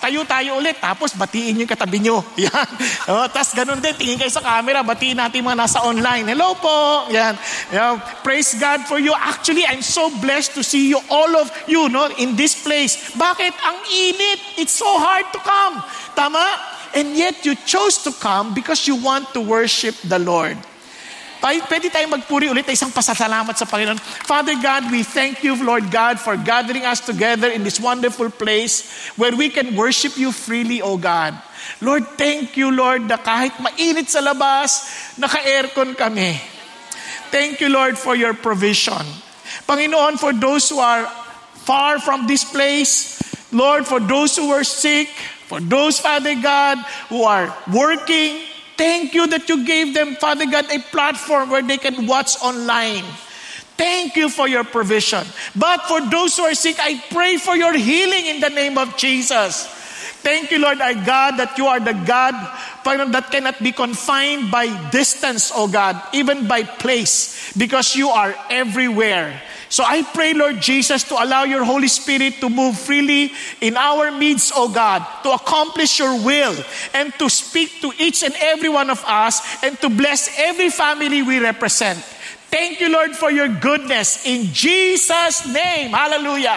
tayo ulit, tapos batiin yung katabi nyo. Yan. Tapos ganun din, tingin kayo sa camera, batiin natin mga nasa online. Hello po. Yan. Praise God for you. Actually, I'm so blessed to see you, all of you, in this place. Bakit? Ang init. It's so hard to come. Tama? And yet, you chose to come because you want to worship the Lord. Pwede tayong magpuri ulit, isang pasasalamat sa Panginoon. Father God, we thank you, Lord God, for gathering us together in this wonderful place where we can worship you freely, O God. Lord, thank you, Lord, na kahit mainit sa labas, naka-aircon kami. Thank you, Lord, for your provision. Panginoon, for those who are far from this place, Lord, for those who are sick, for those, Father God, who are working, thank you that you gave them, Father God, a platform where they can watch online. Thank you for your provision. But for those who are sick, I pray for your healing in the name of Jesus. Thank you, Lord, our God, that you are the God, Panginoon, that cannot be confined by distance, O God, even by place, because you are everywhere. So I pray, Lord Jesus, to allow your Holy Spirit to move freely in our midst, O God, to accomplish your will and to speak to each and every one of us and to bless every family we represent. Thank you, Lord, for your goodness. In Jesus' name. Hallelujah.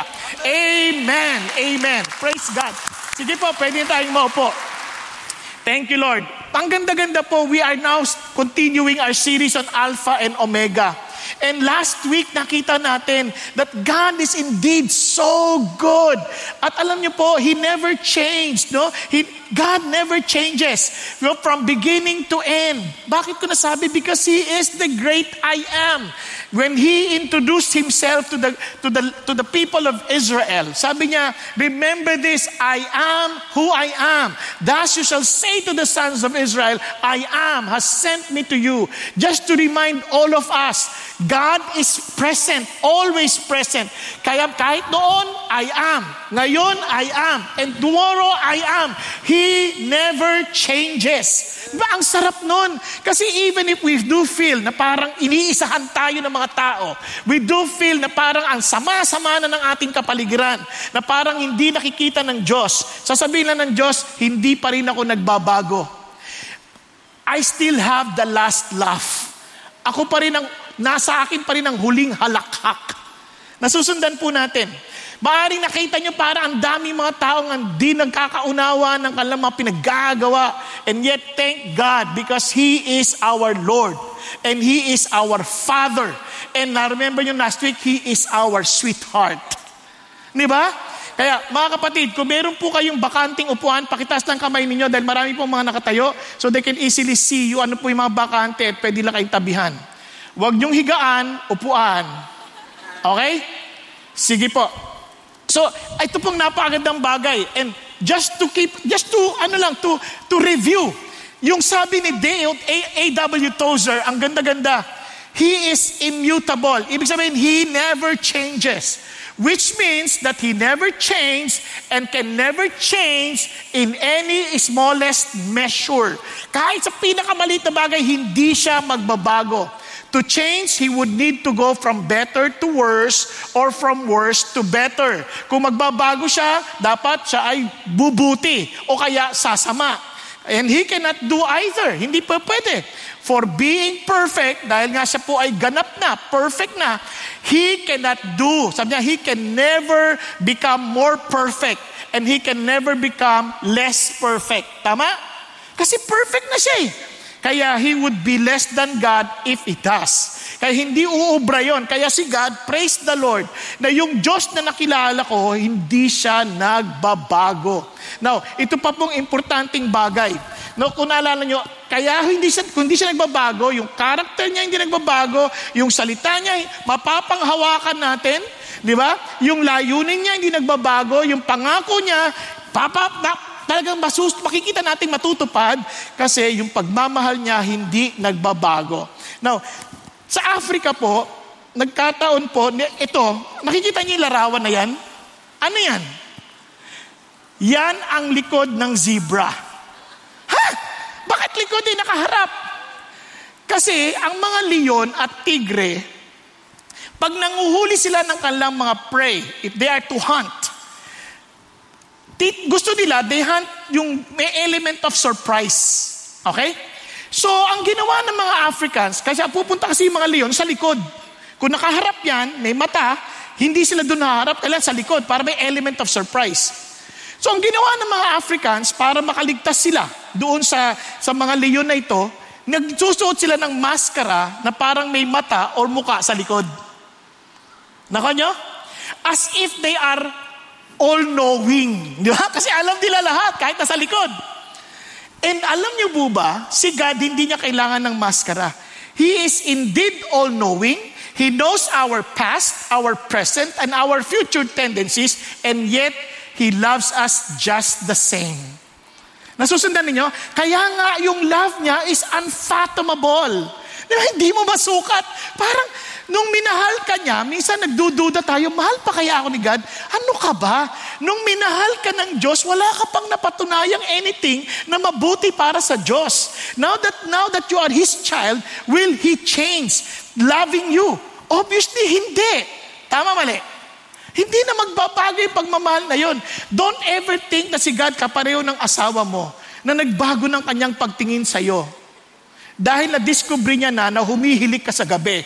Amen. Amen. Praise God. Sige po, pwede tayong maupo. Thank you, Lord. Ang ganda-ganda po, we are now continuing our series on Alpha and Omega. And last week, nakita natin that God is indeed so good. At alam niyo po, He never changed, no? God never changes, from beginning to end. Bakit ko nasabi? Because He is the great I am. When He introduced Himself to the people of Israel, sabi niya, remember this, I am who I am. Thus you shall say to the sons of Israel, I am has sent me to you. Just to remind all of us, God is present, always present. Kaya kahit noon, I am. Ngayon, I am. And tomorrow, I am. He never changes. Diba, ang sarap nun. Kasi even if we do feel na parang iniisahan tayo ng mga tao, we do feel na parang ang sama-sama na ng ating kapaligiran, na parang hindi nakikita ng Diyos. Sasabihin lang ng Diyos, hindi pa rin ako nagbabago. I still have the last laugh. Ako pa rin nasa akin pa rin ang huling halakhak. Nasusundan po natin. Maaring nakita nyo para ang dami mga taong hindi nagkakaunawa ng kanilang mga pinaggagawa. And yet, thank God, because He is our Lord. And He is our Father. And na-remember nyo last week, He is our sweetheart. Di ba? Kaya, mga kapatid, kung meron po kayong bakanting upuan, pakitaas ng kamay ninyo dahil marami pong mga nakatayo so they can easily see you ano po yung mga bakante at pwede lang kayong tabihan. Huwag niyong higaan, upuan. Okay? Sige po. So, ito pong napakagandang bagay. And just to review, yung sabi ni A.W. Tozer, ang ganda-ganda, He is immutable. Ibig sabihin, He never changes. Which means that He never changed and can never change in any smallest measure. Kahit sa pinakamaliit na bagay, hindi siya magbabago. To change, He would need to go from better to worse or from worse to better. Kung magbabago siya, dapat siya ay bubuti o kaya sasama. And He cannot do either. Hindi pa pwede. For being perfect, dahil nga siya po ay ganap na, perfect na, He cannot do. Sabi niya, He can never become more perfect and He can never become less perfect. Tama? Kasi perfect na siya eh. Kaya He would be less than God if He does. Kaya hindi uubra yun. Kaya si God, praise the Lord, na yung Diyos na nakilala ko, hindi siya nagbabago. Now, ito pa pong importanteng bagay. No, kung naalala nyo, kaya kung hindi siya nagbabago, yung character niya hindi nagbabago, yung salita niya, mapapanghawakan natin, di ba? Yung layunin niya hindi nagbabago, yung pangako niya, talagang makikita natin matutupad kasi yung pagmamahal niya hindi nagbabago. Now, sa Africa po, nagkataon po, ito, nakikita niyo yung larawan na yan? Ano yan? Yan ang likod ng zebra. Ha? Bakit likod ay nakaharap? Kasi ang mga leon at tigre, pag nanguhuli sila ng kanilang mga prey, if they are to hunt, Gusto nila, they hunt yung may element of surprise. Okay? So, ang ginawa ng mga Africans, kasi pupunta kasi yung mga leon sa likod. Kung nakaharap yan, may mata, hindi sila doon naharap, kailan sa likod, para may element of surprise. So, ang ginawa ng mga Africans, para makaligtas sila doon sa mga leon na ito, nagsusuot sila ng maskara na parang may mata or muka sa likod. Nako nyo? As if they are all-knowing. Di ba? Kasi alam nila lahat, kahit nasa likod. And alam niyo po ba, si God hindi niya kailangan ng maskara. He is indeed all-knowing. He knows our past, our present, and our future tendencies, and yet He loves us just the same. Nasusundan niyo? Kaya nga yung love niya is unfathomable. Diba? Hindi mo masukat. Parang nung minahal ka niya, minsan nagdududa tayo, mahal pa kaya ako ni God? Ano ka ba? Nung minahal ka ng Diyos, wala ka pang napatunayang anything na mabuti para sa Diyos. Now that you are His child, will He change loving you? Obviously, hindi. Tama, mali? Hindi na magbabago yung pagmamahal na yun. Don't ever think na si God kapareho ng asawa mo na nagbago ng kanyang pagtingin sa'yo. Dahil na-discover niya na humihilik ka sa gabi.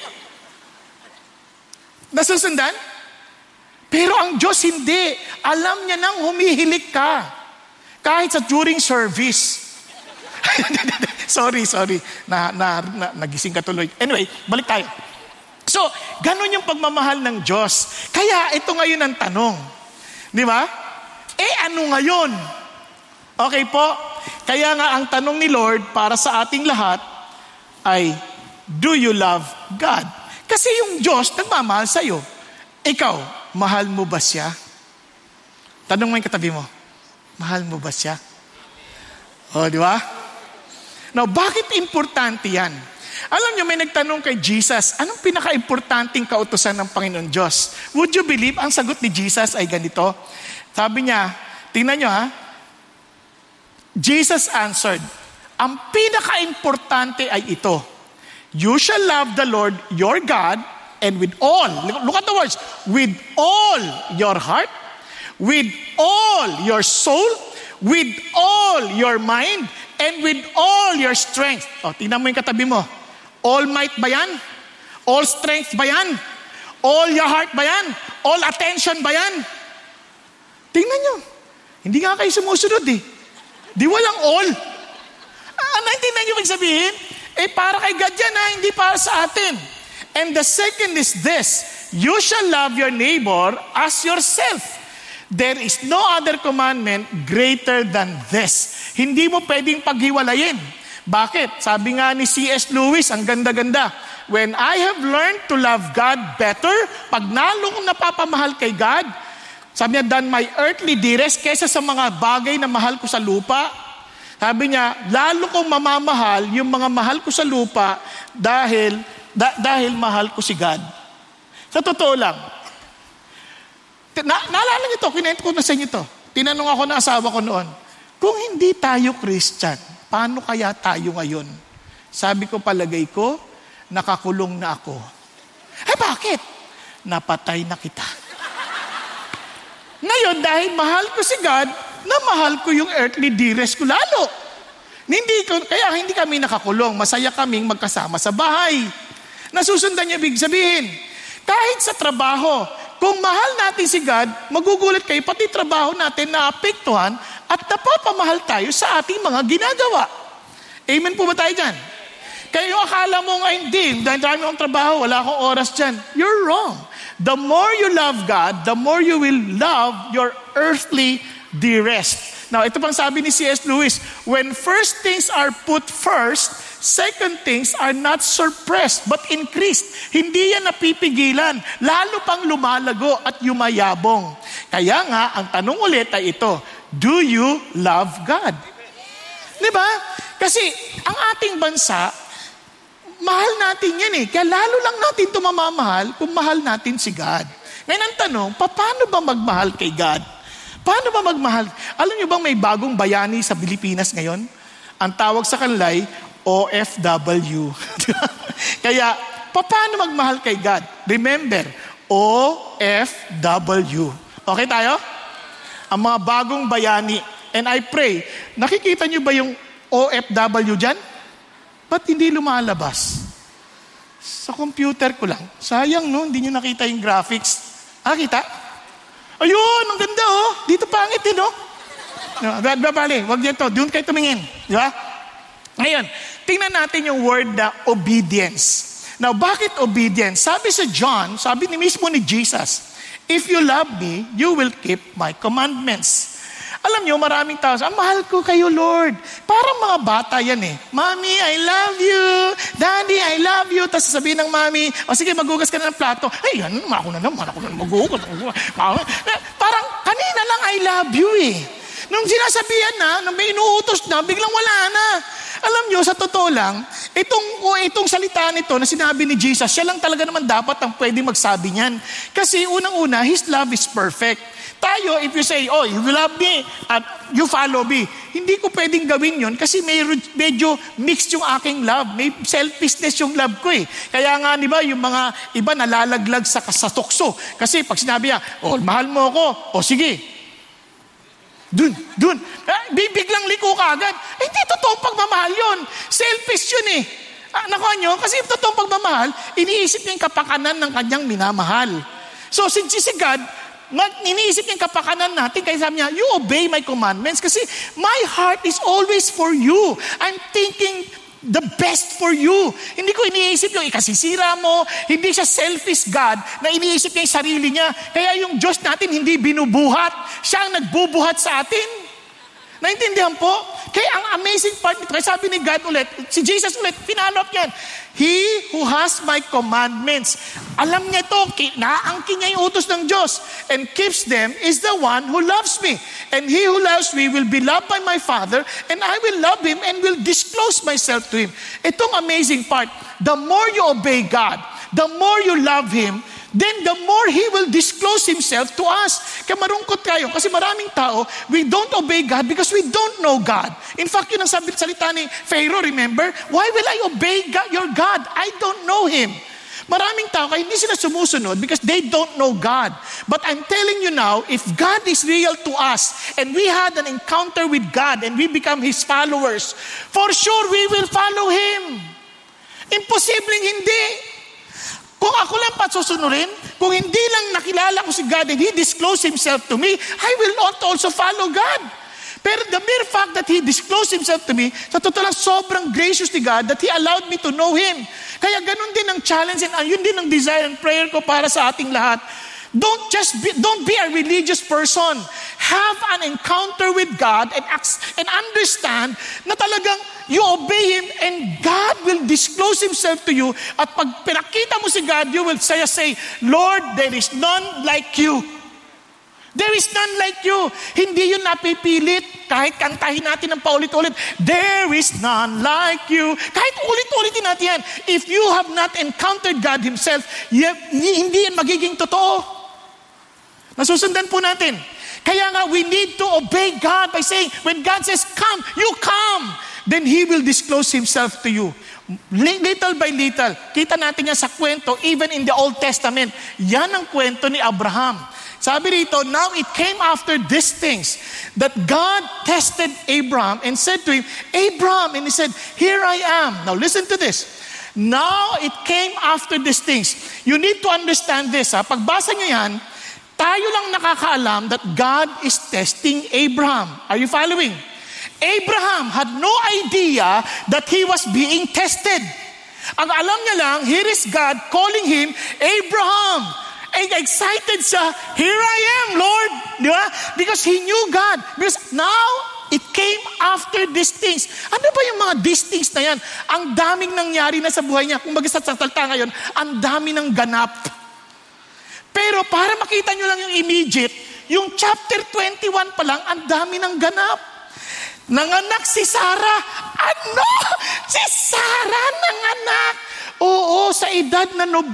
Nasusundan? Pero ang Diyos hindi. Alam niya nang humihilik ka. Kahit sa during service. sorry. Nagising ka tuloy. Anyway, balik tayo. So, ganun yung pagmamahal ng Diyos. Kaya ito ngayon ang tanong. Di ba? Ano ngayon? Okay po. Kaya nga ang tanong ni Lord para sa ating lahat ay, do you love God? Kasi yung Diyos nagmamahal sa'yo. Ikaw, mahal mo ba siya? Tanong mo yung katabi mo, mahal mo ba siya? Di ba? Now, bakit importante yan? Alam niyo, may nagtanong kay Jesus, anong pinaka-importanting kautusan ng Panginoon Diyos? Would you believe, ang sagot ni Jesus ay ganito? Sabi niya, tingnan niyo ha, Jesus answered, ang pinaka-importante ay ito, you shall love the Lord your God and with all, look at the words, with all your heart, with all your soul, with all your mind, and with all your strength. Tingnan mo yung katabi mo. All might ba yan? All strength ba yan? All your heart ba yan? All attention ba yan? Tingnan nyo. Hindi nga kayo sumusunod eh. Di walang all. Naintindihan nyo magsabihin? Para kay God yan hindi para sa atin. And the second is this, you shall love your neighbor as yourself. There is no other commandment greater than this. Hindi mo pwedeng paghiwalayin. Bakit? Sabi nga ni C.S. Lewis, ang ganda-ganda, when I have learned to love God better, pag nalong napapamahal kay God, sabi niya, than my earthly dearest, kesa sa mga bagay na mahal ko sa lupa, sabi niya, lalo kong mamamahal yung mga mahal ko sa lupa dahil mahal ko si God. Sa totoo lang, naalala niyo ito, kinento ko na sa inyo ito. Tinanong ako ng asawa ko noon, kung hindi tayo Christian, paano kaya tayo ngayon? Sabi ko, palagay ko, nakakulong na ako. Bakit? Napatay na kita. Ngayon, dahil mahal ko si God, na mahal ko yung earthly dearest ko lalo. Kaya hindi kami nakakulong. Masaya kaming magkasama sa bahay. Nasusundan niya ibig sabihin. Kahit sa trabaho, kung mahal natin si God, magugulat kayo, pati trabaho natin naapektuhan at napapamahal tayo sa ating mga ginagawa. Amen po ba tayo dyan? Kaya yung akala mo nga hindi, dahil dami akong trabaho, wala akong oras dyan. You're wrong. The more you love God, the more you will love your earthly dearest. Now, ito pang sabi ni C.S. Lewis, when first things are put first, second things are not suppressed but increased. Hindi yan napipigilan, lalo pang lumalago at yumayabong. Kaya nga, ang tanong ulit ay ito, do you love God? Diba? Kasi ang ating bansa, mahal natin yan Kaya lalo lang natin ito mamamahal kung mahal natin si God. Ngayon ang tanong, paano ba magmahal kay God? Paano ba magmahal? Alam niyo bang may bagong bayani sa Pilipinas ngayon? Ang tawag sa kanila ay OFW. Kaya, paano magmahal kay God? Remember, OFW. Okay tayo? ang mga bagong bayani. And I pray, nakikita niyo ba yung OFW dyan? Ba't hindi lumalabas? Sa computer ko lang. Sayang, no? Hindi niyo nakita yung graphics. Kita? Ayun, ang ganda, oh. Dito pangit, no? Bali, wag niyo to. Doon kayo tumingin. Di ba? Ngayon, tingnan natin yung word na obedience. Now, bakit obedience? Sabi sa John, sabi ni mismo ni Jesus, if you love me, you will keep my commandments. Alam nyo, maraming tao, mahal ko kayo, Lord. Parang mga bata yan eh. Mommy, I love you. Daddy, I love you. Tapos sasabihin ng mommy, sige, magugas ka na ng plato. Ay, yan, ako na naman magugas. Parang kanina lang I love you eh. Nung sinasabihan na, nung may inuutos na, biglang wala na. Alam nyo, sa totoo lang, itong salita nito na sinabi ni Jesus, siya lang talaga naman dapat ang pwede magsabi niyan. Kasi unang-una, His love is perfect. Tayo, if you say, you love me, at you follow me, hindi ko pwedeng gawin yun kasi medyo mixed yung aking love. May selfishness yung love ko eh. Kaya nga, di ba, yung mga iba nalalaglag sa tukso. Kasi pag sinabi niya, mahal mo ako, sige. Dun. Bibiglang liko ka agad. Hindi totoong pagmamahal yun. Selfish yun eh. Nakuha nyo, kasi totoong pagmamahal, iniisip niya yung kapakanan ng kanyang minamahal. So, since si God, iniisip niya yung kapakanan natin, kaya sabi niya, you obey my commandments kasi my heart is always for you. I'm thinking the best for you. Hindi ko iniisip yung ikasisira mo. Hindi siya selfish God na iniisip niya yung sarili niya. Kaya yung Diyos natin hindi binubuhat. Siya ang nagbubuhat sa atin. Naintindihan po? Kaya ang amazing part nito, kaya sabi ni God ulit, si Jesus ulit, pinalo up yan. He who has my commandments. Alam niya ito, naangkin niya yung utos ng Diyos and keeps them is the one who loves me. And he who loves me will be loved by my Father and I will love him and will disclose myself to him. Itong amazing part, the more you obey God, the more you love Him, then the more He will disclose Himself to us. Kaya marungkot kayo kasi maraming tao, we don't obey God because we don't know God. In fact, yun ang salita ni Pharaoh, remember? Why will I obey God, your God? I don't know Him. Maraming tao kaya hindi sila sumusunod because they don't know God. But I'm telling you now, if God is real to us and we had an encounter with God and we become His followers, for sure we will follow Him. Imposibleng hindi. Kung ako lang pasusunurin, kung hindi lang nakilala ko si God and He disclosed Himself to me, I will not also follow God. Pero the mere fact that He disclosed Himself to me, sa totoo lang sobrang gracious ni God that He allowed me to know Him. Kaya ganun din ang challenge and yun din ang desire and prayer ko para sa ating lahat. Don't be a religious person. Have an encounter with God and understand na talagang you obey Him and God will disclose Himself to you. At pag pinakita mo si God, you will say, Lord, there is none like you. There is none like you. Hindi yun napipilit. Kahit kantahin natin ng paulit-ulit, there is none like you. Kahit ulit-ulitin natin yan. If you have not encountered God Himself, hindi yan magiging totoo. Nasusundan po natin. Kaya nga, we need to obey God by saying, when God says, come, you come. Then He will disclose Himself to you. Little by little. Kita natin yan sa kwento, even in the Old Testament. Yan ang kwento ni Abraham. Sabi rito, now it came after these things that God tested Abraham and said to him, Abraham, and He said, here I am. Now listen to this. Now it came after these things. You need to understand this. Pagbasa nyo yan, tayo lang nakakaalam that God is testing Abraham. Are you following? Abraham had no idea that he was being tested. Ang alam niya lang, here is God calling him, Abraham. And excited siya, here I am, Lord. Di ba? Because he knew God. Because now, it came after these things. Ano ba yung mga these things na yan? Ang daming nangyari na sa buhay niya. Kung mag-isat sa salta ngayon, ang dami ng ganap. Pero para makita nyo lang yung immediate, yung chapter 21 pa lang, ang dami ng ganap. Nanganak si Sarah. Ano? Si Sarah nanganak. Oo, sa edad na 90.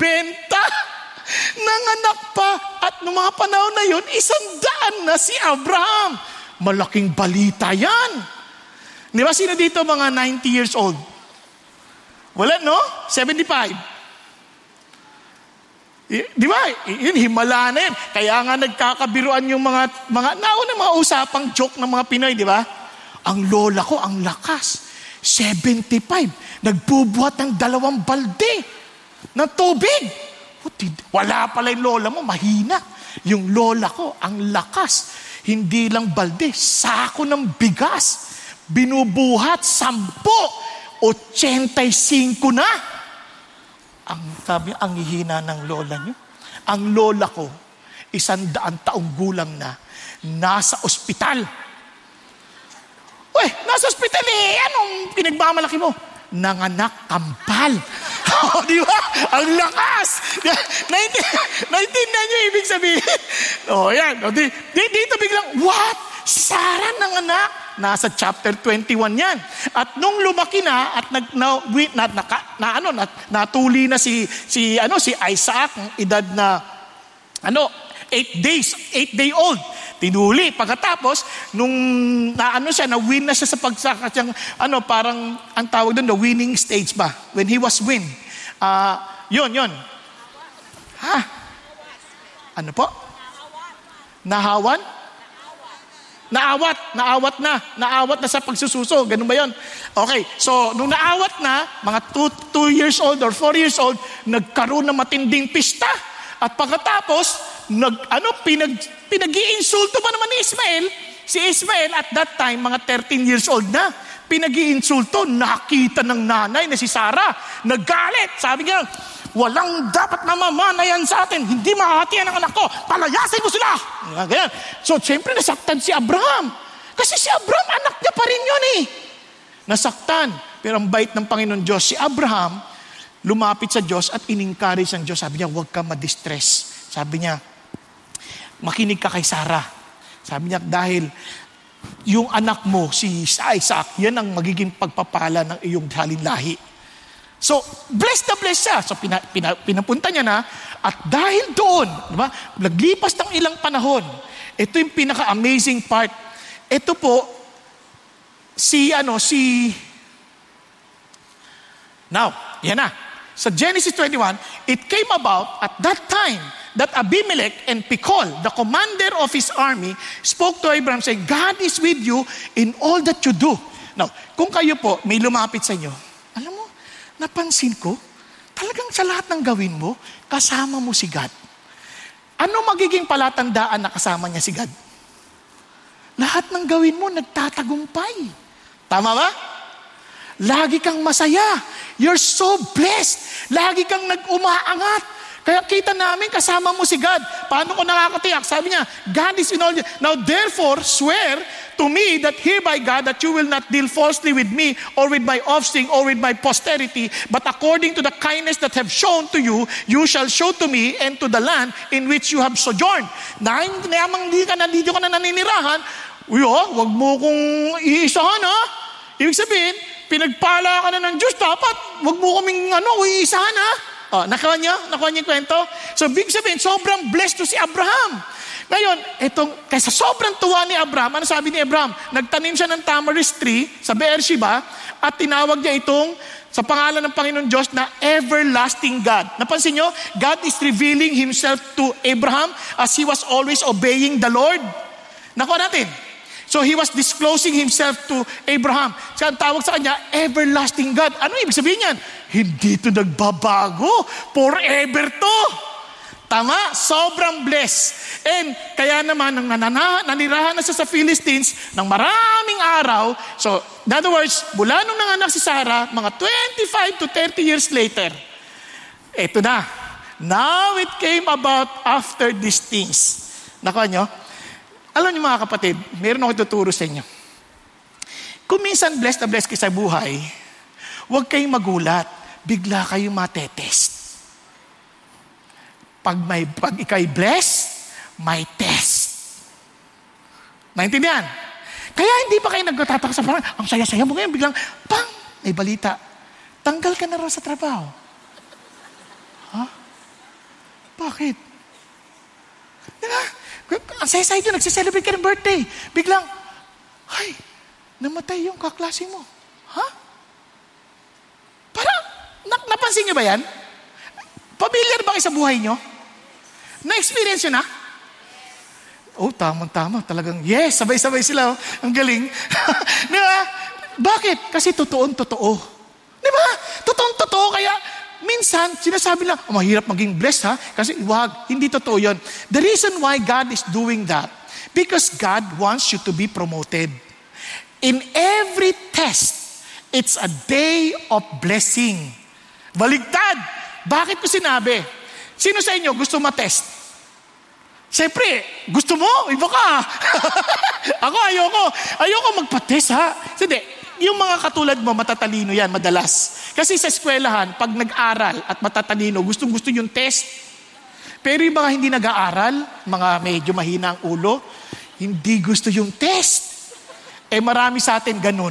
Nanganak pa. At noong mga panahon na yun, 100 na si Abraham. Malaking balita yan. Di ba sino dito mga 90 years old? Wala, no? 75. Di ba? Yun, himala na yan. Kaya nga nagkakabiruan yung mga nauna mga usapang joke ng mga Pinoy, di ba? Ang lola ko, ang lakas. 75. Nagbubuhat ng 2 balde ng tubig. Wala pala yung lola mo, mahina. Yung lola ko, ang lakas. Hindi lang balde, sako ng bigas. Binubuhat, 10. 85 na. Ang hihina ng lola niyo. Ang lola ko, 100 taong gulang na, nasa ospital. Uy, nasa ospital anong pinagmamalaki mo? Nanganak kampal. Di ba? Ang lakas. Naintindihan niyo ibig sabihin? Yan. Dito biglang, what? Sara nanganak? Nasa chapter 21 yan. At nung lumaki na at natuli na si Isaac, edad na 8 day-old. Tinuli. Pagkatapos, nung na-win na siya sa pagsakat siyang, parang ang tawag doon, the winning stage ba? When he was win. Yun. Ha? Ano po? Nahawan? Naawat na sa pagsususo. Ganun ba yun? Okay, so nung naawat na, mga 2 years old or 4 years old, nagkaroon ng matinding pista. At pagkatapos, pinag-iinsulto pa naman ni Ismael. Si Ismael at that time, mga 13 years old na. Pinag-iinsulto, nakita ng nanay na si Sarah. Naggalit. Sabi niya, walang dapat na mamanayan sa atin. Hindi mahatian ang anak ko. Palayasin mo sila. Ganyan. So, siyempre, nasaktan si Abraham. Kasi si Abraham, anak niya pa rin yun Nasaktan. Pero ang bait ng Panginoon Diyos, si Abraham, lumapit sa Diyos at in-encourage ang Diyos. Sabi niya, huwag ka ma-distress. Sabi niya, makinig ka kay Sarah. Sabi niya, dahil yung anak mo, si Isaac, yan ang magiging pagpapala ng iyong halinlahi. So, blessed na blessed siya. So, pinapunta niya na. At dahil doon, diba, naglipas ng ilang panahon, ito yung pinaka-amazing part. Ito po, Now, yan na. Sa Genesis 21, it came about at that time that Abimelech and Pichol, the commander of his army, spoke to Abraham saying, God is with you in all that you do. Now, kung kayo po, may lumapit sa inyo, alam mo, napansin ko, talagang sa lahat ng gawin mo, kasama mo si God. Ano magiging palatandaan na kasama niya si God? Lahat ng gawin mo, nagtatagumpay. Tama ba? Lagi kang masaya. You're so blessed. Lagi kang nag-umaangat. Kaya kita namin kasama mo si God. Paano ko nakakatiyak? Sabi niya, God is in all. Now therefore, swear to me that hereby God that you will not deal falsely with me or with my offspring or with my posterity, but according to the kindness that have shown to you, you shall show to me and to the land in which you have sojourned. Namang hindi ka na dito ka na naninirahan, wag mo kong iisahan Ibig sabihin, pinagpala ka na ng Diyos, dapat wag mo kaming iisahan Nakuha niyo yung kwento? So, big sabihin, sobrang blessed to si Abraham. Ngayon, kaysa sobrang tuwa ni Abraham, ano sabi ni Abraham? Nagtanim siya ng tamarisk tree sa Beersheba at tinawag niya itong sa pangalan ng Panginoon Diyos na everlasting God. Napansin niyo, God is revealing Himself to Abraham as he was always obeying the Lord. Nakuha natin. So he was disclosing himself to Abraham. Siya ang tawag sa kanya, everlasting God. Ano ibig sabihin niyan? Hindi ito nagbabago. Forever to. Tama? Sobrang blessed. And kaya naman, nang nanirahan na siya sa Philistines ng maraming araw, so in other words, mula nung nanganak si Sarah, mga 25 to 30 years later, eto na. Now it came about after these things. Nakuha nyo? Alam niyo mga kapatid, meron ako ituturo sa inyo. Kung minsan blessed na blessed kayo sa buhay, huwag kayong magulat. Bigla kayong matetest. Pag ikay blessed, may test. Naintindihan? Kaya hindi pa kayo nagtataka sa parang, ang saya-saya mo ngayon, biglang, pang, may balita. Tanggal ka na raw sa trabaho. Bakit? Diba? Ang saya-saya nyo, nagsiselebrate ka ng birthday. Biglang, ay, namatay yung kaklase mo. Parang, napansin nyo ba yan? Pamilyar ba kayo sa buhay nyo? Na-experience yun na? Oh, tama. Talagang, yes, sabay-sabay sila. Oh. Ang galing. Di ba? Bakit? Kasi totoo. Di ba? Totoo. Kaya, minsan, sinasabi lang, mahirap maging blessed ha? Kasi wag, hindi totoo yun. The reason why God is doing that, because God wants you to be promoted. In every test, it's a day of blessing. Baligtad. Bakit ko sinabi? Sino sa inyo gusto matest? Siyempre, gusto mo? Iba ka. Ako, ayoko magpa-test ha. Hindi, yung mga katulad mo, matatalino yan, madalas. Kasi sa eskwelahan, pag nag-aral at matatalino, gustong-gusto yung test. Pero yung mga hindi nag-aaral, mga medyo mahina ang ulo, hindi gusto yung test. Marami sa atin ganun.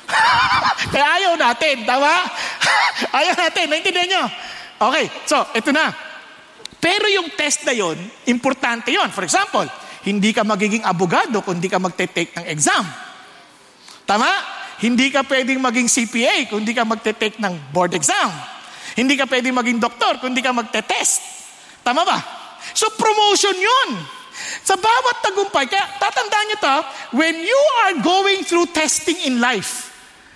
Kaya ayaw natin, tama? Ayaw natin, naintindihan nyo? Okay, so, ito na. Pero yung test na yon, importante yon. For example, hindi ka magiging abogado kung hindi ka magte-take ng exam. Tama? Hindi ka pwedeng maging CPA kung hindi ka magte-take ng board exam. Hindi ka pwedeng maging doktor kung hindi ka magte-test. Tama ba? So promotion yun. Sa bawat tagumpay, kaya tatandaan nyo to, when you are going through testing in life,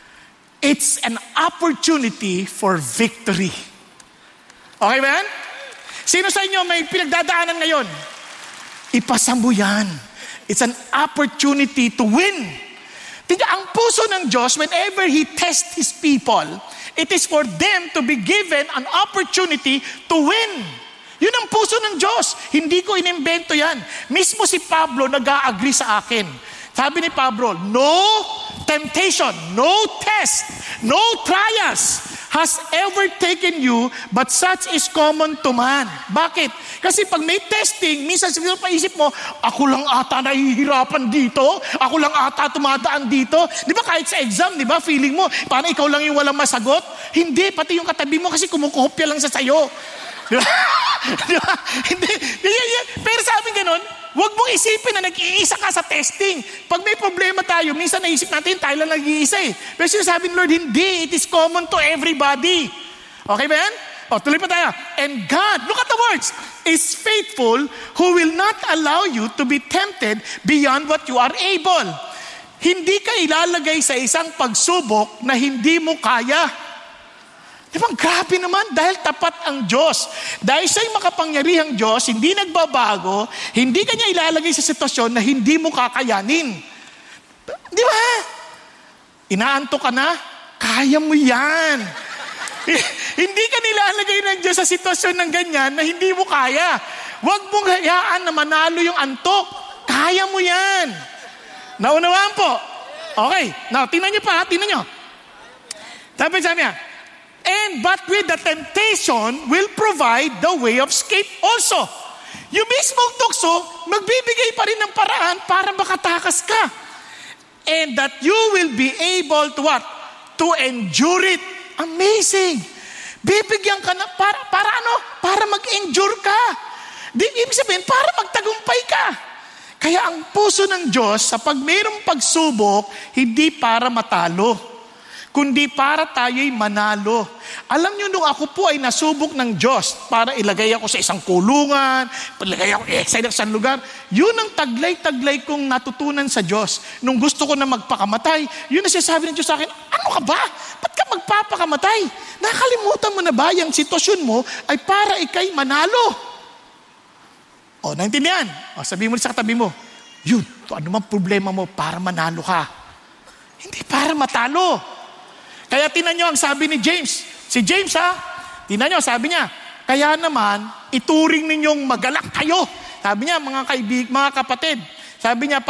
it's an opportunity for victory. Okay ba yan? Sino sa inyo may pinagdadaanan ngayon? Ipasa mo yan. It's an opportunity to win. Tingnan, ang puso ng Diyos, whenever He tests His people, it is for them to be given an opportunity to win. Yun ang puso ng Diyos. Hindi ko inimbento yan. Mismo si Pablo nag-a-agree sa akin. Sabi ni Pablo, no temptation, no test, no trials has ever taken you, but such is common to man. Bakit? Kasi pag may testing, minsan siguro paisip mo, ako lang ata nahihirapan dito, ako lang ata tumadaan dito. Di ba kahit sa exam, di ba, feeling mo, paano ikaw lang yung walang masagot? Hindi, pati yung katabi mo kasi kumukopya lang sa sayo. Di ba? Di ba? Hindi. Pero sabi ganun, huwag mong isipin na nag-iisa ka sa testing. Pag may problema tayo, minsan naisip natin, tayo lang nag-iisa eh. Pero sinasabi ng Lord, hindi. It is common to everybody. Okay ba yan? Tuloy pa tayo. And God, look at the words, is faithful who will not allow you to be tempted beyond what you are able. Hindi ka ilalagay sa isang pagsubok na hindi mo kaya. Diba, grabe naman, dahil tapat ang Diyos. Dahil siya'y makapangyarihang Diyos, hindi nagbabago, hindi ka niya ilalagay sa sitwasyon na hindi mo kakayanin. Di ba? Inaanto ka na? Kaya mo yan. Hindi ka nilalagay ng Diyos sa sitwasyon ng ganyan na hindi mo kaya. Huwag mong hayaan na manalo yung antok. Kaya mo yan. Naunawaan po. Okay, now, tingnan niyo pa, tingnan niyo. Sabi niya, but with the temptation will provide the way of escape also. Yung mismong tukso, magbibigay pa rin ng paraan para makatakas ka. And that you will be able to what? To endure it. Amazing. Bibigyan ka na, para ano? Para mag-endure ka. Ibig sabihin, para magtagumpay ka. Kaya ang puso ng Diyos, sa pag mayroong pagsubok, hindi para matalo, kundi para tayo'y manalo. Alam nyo, nung ako po ay nasubok ng Diyos para ilagay ako sa isang kulungan, ilagay ako sa isang lugar, yun ang taglay-taglay kong natutunan sa Diyos. Nung gusto ko na magpakamatay, yun ang sinasabi ng Diyos sa akin, ano ka ba? Ba't ka magpapakamatay? Nakalimutan mo na ba yung sitwasyon mo ay para ikay manalo? Naintindihan? Sabihin mo sa katabi mo, yun, ano man problema mo para manalo ka. Hindi para matalo. Kaya tinan nyo ang sabi ni James. Si James tinan nyo, sabi niya, kaya naman, ituring ninyong magalak kayo. Sabi niya, mga kapatid, sabi niya, pag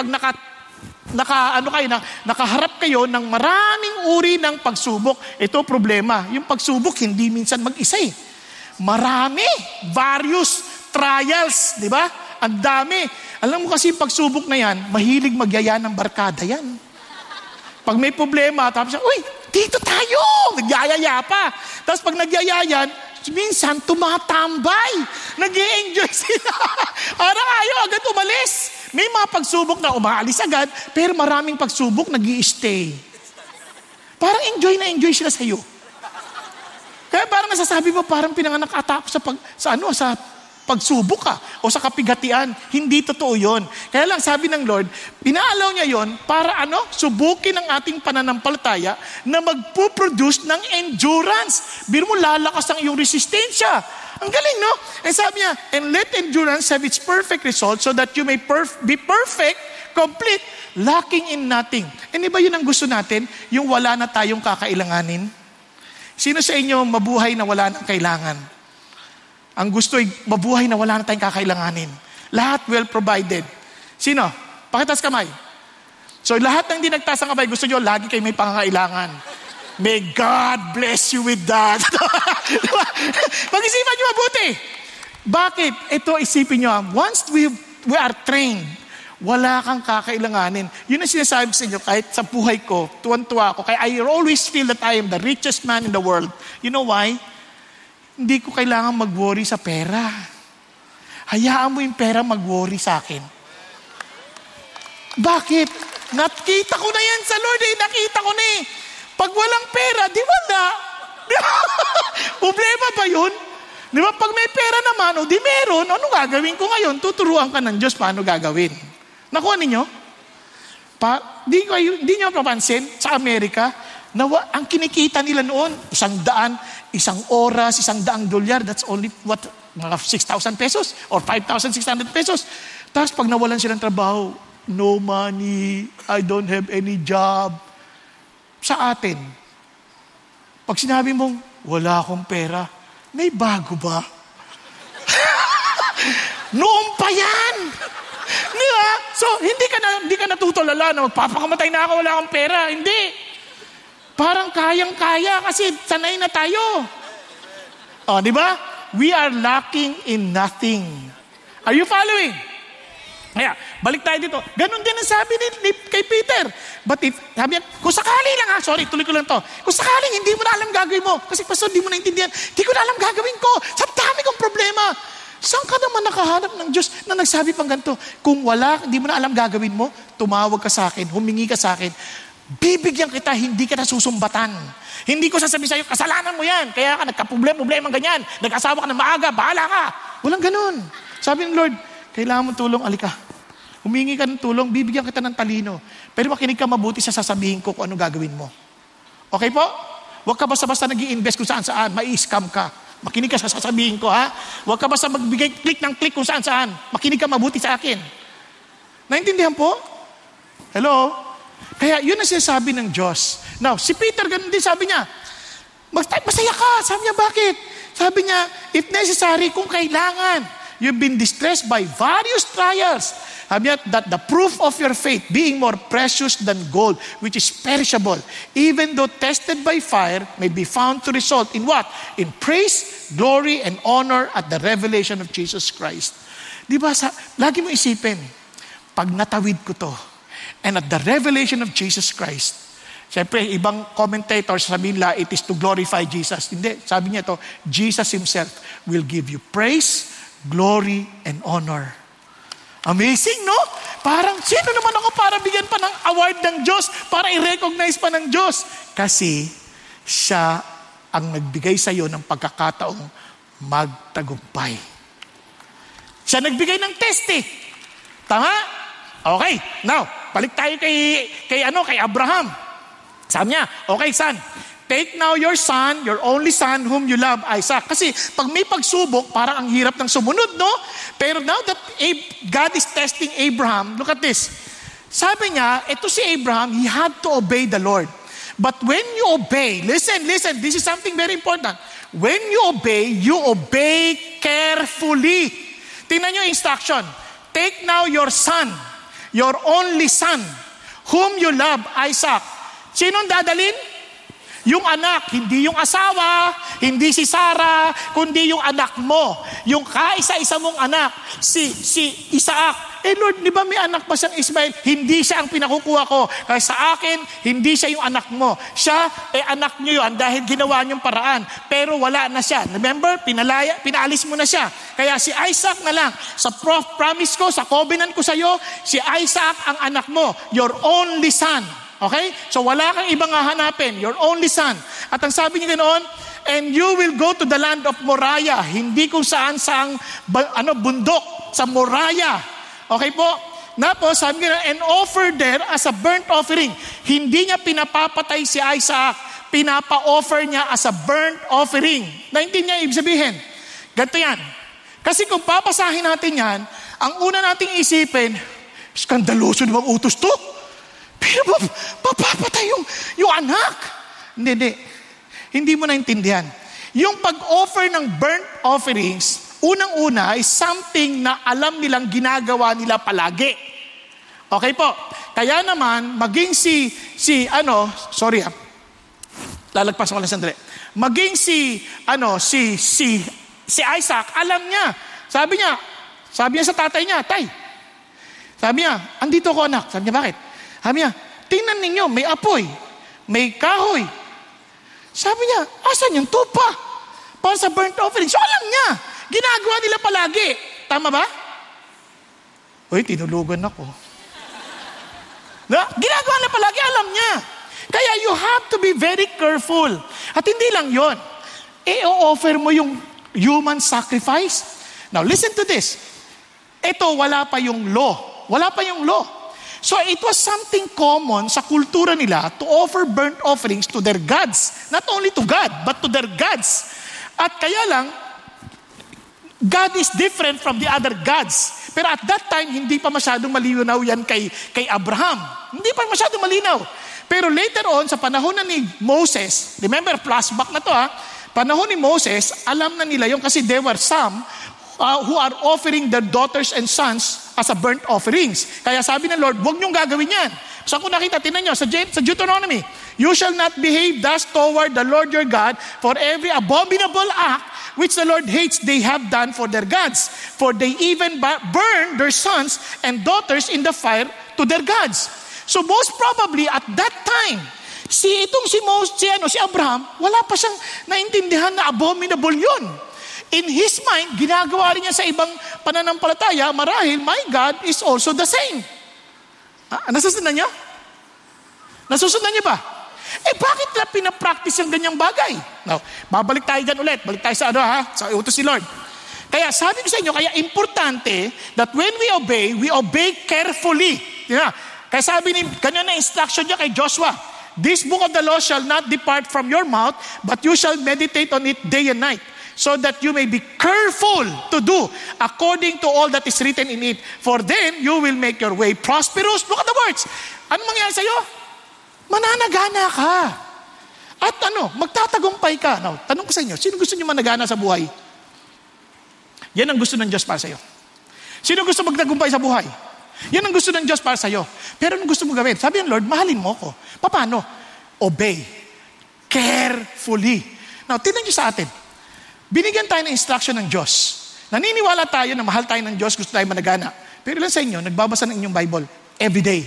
nakaharap kayo ng maraming uri ng pagsubok, ito problema. Yung pagsubok, hindi minsan mag-isa eh. Marami, various trials, di ba? Ang dami. Alam mo kasi yung pagsubok na yan, mahilig magyaya ng barkada yan. Pag may problema, tapos siya, uy, dito tayo! Nagyayaya pa. Tapos pag nagyayayan, minsan tumatambay. Nag-i-enjoy sila. Parang ayaw agad umalis. May mga pagsubok na umaalis agad, pero maraming pagsubok nag-i-stay. Parang enjoy na enjoy sila sa'yo. Kaya parang nasasabi mo, parang pinanganak ata ako sa pagsubok ka o sa kapigatian. Hindi totoo yun. Kaya lang sabi ng Lord, pinaalaw niya yon para subukin ang ating pananampalataya na magpuproduce ng endurance. Biro mo, lalakas ang iyong resistensya. Ang galing, no? And sabi niya, and let endurance have its perfect result so that you may be perfect, complete, lacking in nothing. And iba yun ang gusto natin, yung wala na tayong kakailanganin. Sino sa inyo mabuhay na wala nang kailangan? Ang gusto ay mabuhay na wala na tayong kakailanganin. Lahat well provided. Sino? Pakitas kamay. So lahat ng hindi nagtaas ang kamay, gusto nyo, lagi kayo may pangangailangan. May God bless you with that. Pag-isipan nyo mabuti. Bakit? Ito, isipin nyo, once we are trained, wala kang kakailanganin. Yun ang sinasabi sa inyo, kahit sa buhay ko, tuwan-tuwa ako. Kaya I always feel that I am the richest man in the world. You know why? Hindi ko kailangan mag-worry sa pera. Hayaan mo yung pera mag-worry sa akin. Bakit? Nakita ko na yan sa Lord eh. Nakita ko na eh. Pag walang pera, di wala. Problema ba yun? Di ba? Pag may pera naman, o di meron, ano gagawin ko ngayon? Tuturuan ka ng Diyos paano gagawin. Nakuha ninyo? Di nyo papansin, sa Amerika, ang kinikita nila noon, 100, 1 oras, $100, that's only what, mga 6,000 pesos or 5,600 pesos. Tapos pag nawalan silang trabaho, no money, I don't have any job. Sa atin, pag sinabi mong, wala akong pera, may bago ba? Noon pa yan! Di ba? So, hindi ka natutulala na magpapakamatay na ako, wala akong pera. Hindi. Parang kayang-kaya kasi sanay na tayo. O, di ba? We are lacking in nothing. Are you following? Kaya, balik tayo dito. Ganon din ang sabi kay Peter. But sabi niya, kung sakali lang tuloy ko lang to. Kung sakaling hindi mo na alam gagawin mo, kasi pastor, hindi mo naintindihan, hindi ko na alam gagawin ko. Sa dami kong problema. Saan ka naman nakahanap ng Diyos na nagsabi pang ganito? Kung hindi mo na alam gagawin mo, tumawag ka sa akin, humingi ka sa akin, bibigyan kita, hindi ka nasusumbatan. Hindi ko sasabihin sa'yo, kasalanan mo yan. Kaya ka nagka-problema ganyan. Nag-asawa ka ng maaga, bahala ka. Walang ganun. Sabi ng Lord, kailangan mo tulong, alika. Humingi ka ng tulong, bibigyan kita ng talino. Pero makinig ka mabuti sa sasabihin ko kung ano gagawin mo. Okay po? Huwag ka basta-basta nag-i-invest kung saan-saan, mai-scam ka. Makinig ka sa sasabihin ko, ha? Huwag ka basta click ng click kung saan-saan. Makinig ka mabuti sa akin. Naintindihan po? Hello? Kaya yun ang sinasabi ng Diyos. Now, si Peter, ganun din sabi niya, masaya ka. Sabi niya, bakit? Sabi niya, if necessary, kung kailangan, you've been distressed by various trials. Sabi niya, that the proof of your faith, being more precious than gold, which is perishable, even though tested by fire, may be found to result in what? In praise, glory, and honor at the revelation of Jesus Christ. Di ba, lagi mo isipin, pag natawid ko to, and at the revelation of Jesus Christ, siyempre, ibang commentators sabihin nila, it is to glorify Jesus. Hindi, sabi niya ito, Jesus Himself will give you praise, glory, and honor. Amazing, no? Parang, sino naman ako para bigyan pa ng award ng Diyos, para i-recognize pa ng Diyos? Kasi, siya ang nagbigay sa iyo ng pagkakataong magtagumpay. Siya nagbigay ng test eh. Tama? Okay, now, balik tayo kay Abraham. Sabi niya, okay son, take now your son, your only son whom you love, Isaac. Kasi pag may pagsubok, parang ang hirap ng sumunod, no? Pero now that God is testing Abraham, look at this. Sabi niya, ito si Abraham, he had to obey the Lord. But when you obey, listen, this is something very important. When you obey carefully. Tingnan niyo yung instruction. Take now your son, your only son, whom you love, Isaac. Sinong dadalin? Yung anak, hindi yung asawa, hindi si Sarah, kundi yung anak mo. Yung kaisa-isa mong anak, si Isaac. Lord, di ba may anak pa siyang Ismael? Hindi siya ang pinakukuha ko. Kaya sa akin, hindi siya yung anak mo. Siya, anak niyo yun dahil ginawa niyong paraan. Pero wala na siya. Remember, pinaalis mo na siya. Kaya si Isaac na lang. Sa promise ko, sa covenant ko sa iyo, si Isaac ang anak mo. Your only son. Okay? So wala kang ibang hahanapin. Your only son. At ang sabi niya ganoon, And you will go to the land of Moriah. Hindi kung saan bundok, sa Moriah. Okay po? Tapos, sabi nga, and offer there as a burnt offering. Hindi niya pinapapatay si Isaac. Pinapa-offer niya as a burnt offering. Naintindihan niya ibig sabihin? Ganito yan. Kasi kung papasahin natin yan, ang una nating isipin, skandaloso namang utos to. Pero papapatay yung anak. Hindi. Hindi mo naintindihan. Yung pag-offer ng burnt offerings, unang-una is something na alam nilang ginagawa nila palagi. Okay po. Kaya naman, maging lalagpas ako lang sandali. Maging si Isaac, alam niya. Sabi niya sa tatay niya, tay. Sabi niya, andito ko anak. Sabi niya, bakit? Sabi niya, tingnan ninyo, may apoy, may kahoy. Sabi niya, asan yung tupa? Para sa burnt offering. So alam niya, ginagawa nila palagi. Tama ba? Uy, tinulugan ako. Ginagawa nila palagi, alam niya. Kaya you have to be very careful. At hindi lang yon. I-offer mo yung human sacrifice. Now, listen to this. Ito, wala pa yung law. So, it was something common sa kultura nila to offer burnt offerings to their gods. Not only to God, but to their gods. At kaya lang, God is different from the other gods. Pero at that time, hindi pa masyadong malinaw yan kay Abraham. Hindi pa masyadong malinaw. Pero later on, sa panahon na ni Moses, remember, flashback na to panahon ni Moses, alam na nila yung kasi there were some who are offering their daughters and sons as a burnt offerings. Kaya sabi ng Lord, huwag niyong gagawin yan. Saan ko nakita? Tinan nyo, sa Deuteronomy, you shall not behave thus toward the Lord your God, for every abominable act which the Lord hates they have done for their gods. For they even burn their sons and daughters in the fire to their gods. So most probably at that time, si Abraham, wala pa siyang naintindihan na abominable yun. In his mind, ginagawa rin niya sa ibang pananampalataya, marahil, my God is also the same. Nasusundan niyo? Nasusundan niyo ba? Bakit na pinapractice yung ganyang bagay? Now, babalik tayo dyan ulit. Balik tayo sa utos ni Lord. Kaya sabi ko sa inyo, kaya importante that when we obey carefully. Kaya sabi ganyan na instruction niya kay Joshua, this book of the law shall not depart from your mouth, but you shall meditate on it day and night, so that you may be careful to do according to all that is written in it. For then you will make your way prosperous. Look at the words. Ano mangyayari sa'yo? Mananagana ka. At magtatagumpay ka. Now, tanong ko sa inyo, sino gusto niyo managana sa buhay? Yan ang gusto ng Diyos para sa'yo. Sino gusto magtagumpay sa buhay? Yan ang gusto ng Diyos para sa'yo. Pero anong gusto mo gawin? Sabi ng Lord, mahalin mo ko. Paano? Obey. Carefully. Now, tingnan niyo sa atin. Binigyan tayo ng instruction ng Diyos. Naniniwala tayo na mahal tayo ng Diyos, gusto tayo managana. Pero ilan sa inyo, nagbabasa ng inyong Bible every day.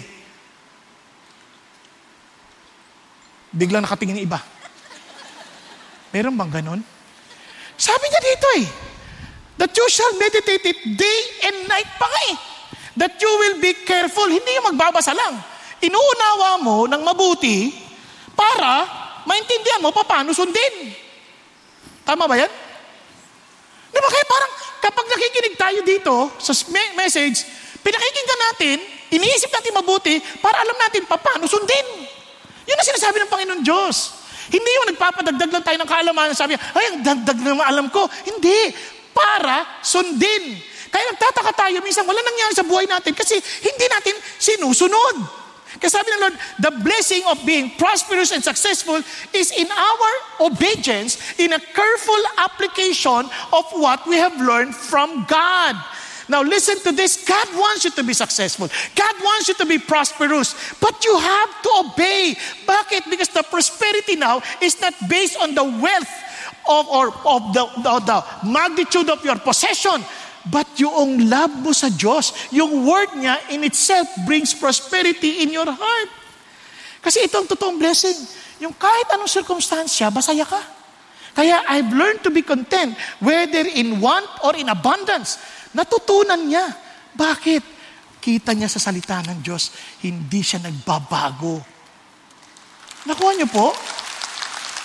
Biglang nakatingin ng iba. Meron bang ganun? Sabi niya dito that you shall meditate it day and night pa nga that you will be careful. Hindi yung magbabasa lang. Inuunawa mo ng mabuti para maintindihan mo paano sundin. Tama ba yan? Di ba kaya parang kapag nakikinig tayo dito sa message, pinakikinggan natin, iniisip natin mabuti para alam natin paano sundin. Yun ang sinasabi ng Panginoon Diyos. Hindi yung nagpapadagdag lang tayo ng kaalaman, sabi niya, ang dagdag na alam ko. Hindi. Para sundin. Kaya nagtataka tayo, minsan wala nangyari sa buhay natin kasi hindi natin sinusunod. Kasi sabi ng Lord, the blessing of being prosperous and successful is in our obedience, in a careful application of what we have learned from God. Now listen to this. God wants you to be successful. God wants you to be prosperous. But you have to obey. Bakit? Because the prosperity now is not based on the wealth of the magnitude of your possession, but yung love mo sa Diyos, yung word niya in itself brings prosperity in your heart. Kasi ito ang totoong blessing. Yung kahit anong circumstansya, masaya ka. Kaya I've learned to be content, whether in want or in abundance. Natutunan niya. Bakit? Kita niya sa salita ng Diyos, hindi siya nagbabago. Nakuha niyo po?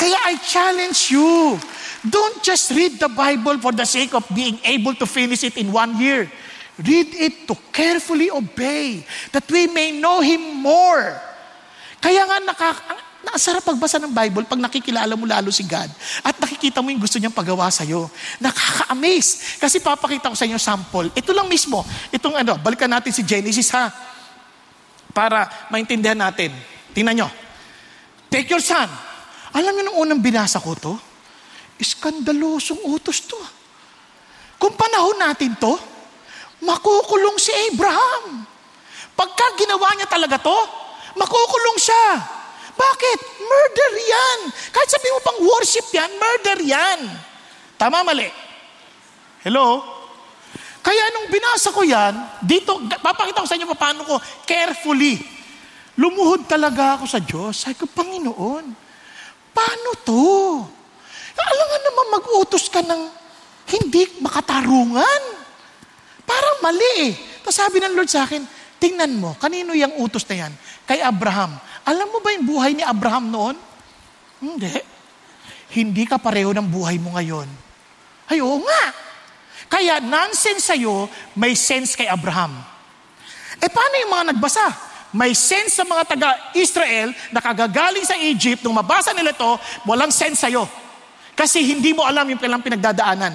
Kaya I challenge you, don't just read the Bible for the sake of being able to finish it in 1 year. Read it to carefully obey, that we may know Him more. Kaya nga nakasarap pagbasa ng Bible pag nakikilala mo lalo si God at nakikita mo yung gusto niyang pagawa sa'yo. Nakaka-amaze. Kasi papakita ko sa inyo sample. Ito lang mismo. Itong balikan natin si Genesis ha. Para maintindihan natin. Tingnan nyo. Take your son. Alam niyo nung unang binasa ko to? Iskandalosong utos to. Kung panahon natin to, makukulong si Abraham. Pagka ginawa niya talaga to, makukulong siya. Bakit? Murder yan. Kahit sabi mo pang worship yan, murder yan. Tama, mali? Hello? Kaya nung binasa ko yan, dito, papakita ko sa inyo paano ko carefully. Lumuhod talaga ako sa Diyos. Sabi ko, Panginoon, paano to? Alam nga naman mag-utos ka ng hindi makatarungan. Parang mali eh. Tapos sabi ng Lord sa akin, tingnan mo, kanino yung utos na yan? Kay Abraham. Alam mo ba yung buhay ni Abraham noon? Hindi. Hindi ka pareho ng buhay mo ngayon. Ay, oo nga. Kaya nonsense sa'yo, may sense kay Abraham. Paano yung mga nagbasa? May sense sa mga taga-Israel na kagagaling sa Egypt, nung mabasa nila to, walang sense sa'yo. Kasi hindi mo alam yung kailang pinagdadaanan.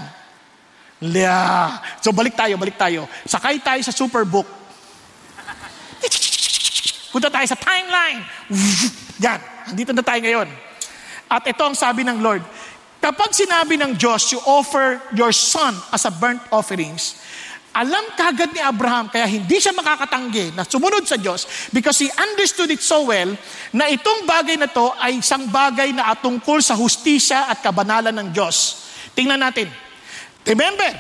So balik tayo. Sakay tayo sa Superbook. Punta tayo sa timeline. Yan, andito na tayo ngayon. At ito ang sabi ng Lord. Kapag sinabi ng Diyos, you offer your son as a burnt offerings, alam kagad ni Abraham, kaya hindi siya makakatanggi na sumunod sa Diyos because he understood it so well na itong bagay na to ay isang bagay na atungkol sa hustisya at kabanalan ng Diyos. Tingnan natin. Remember,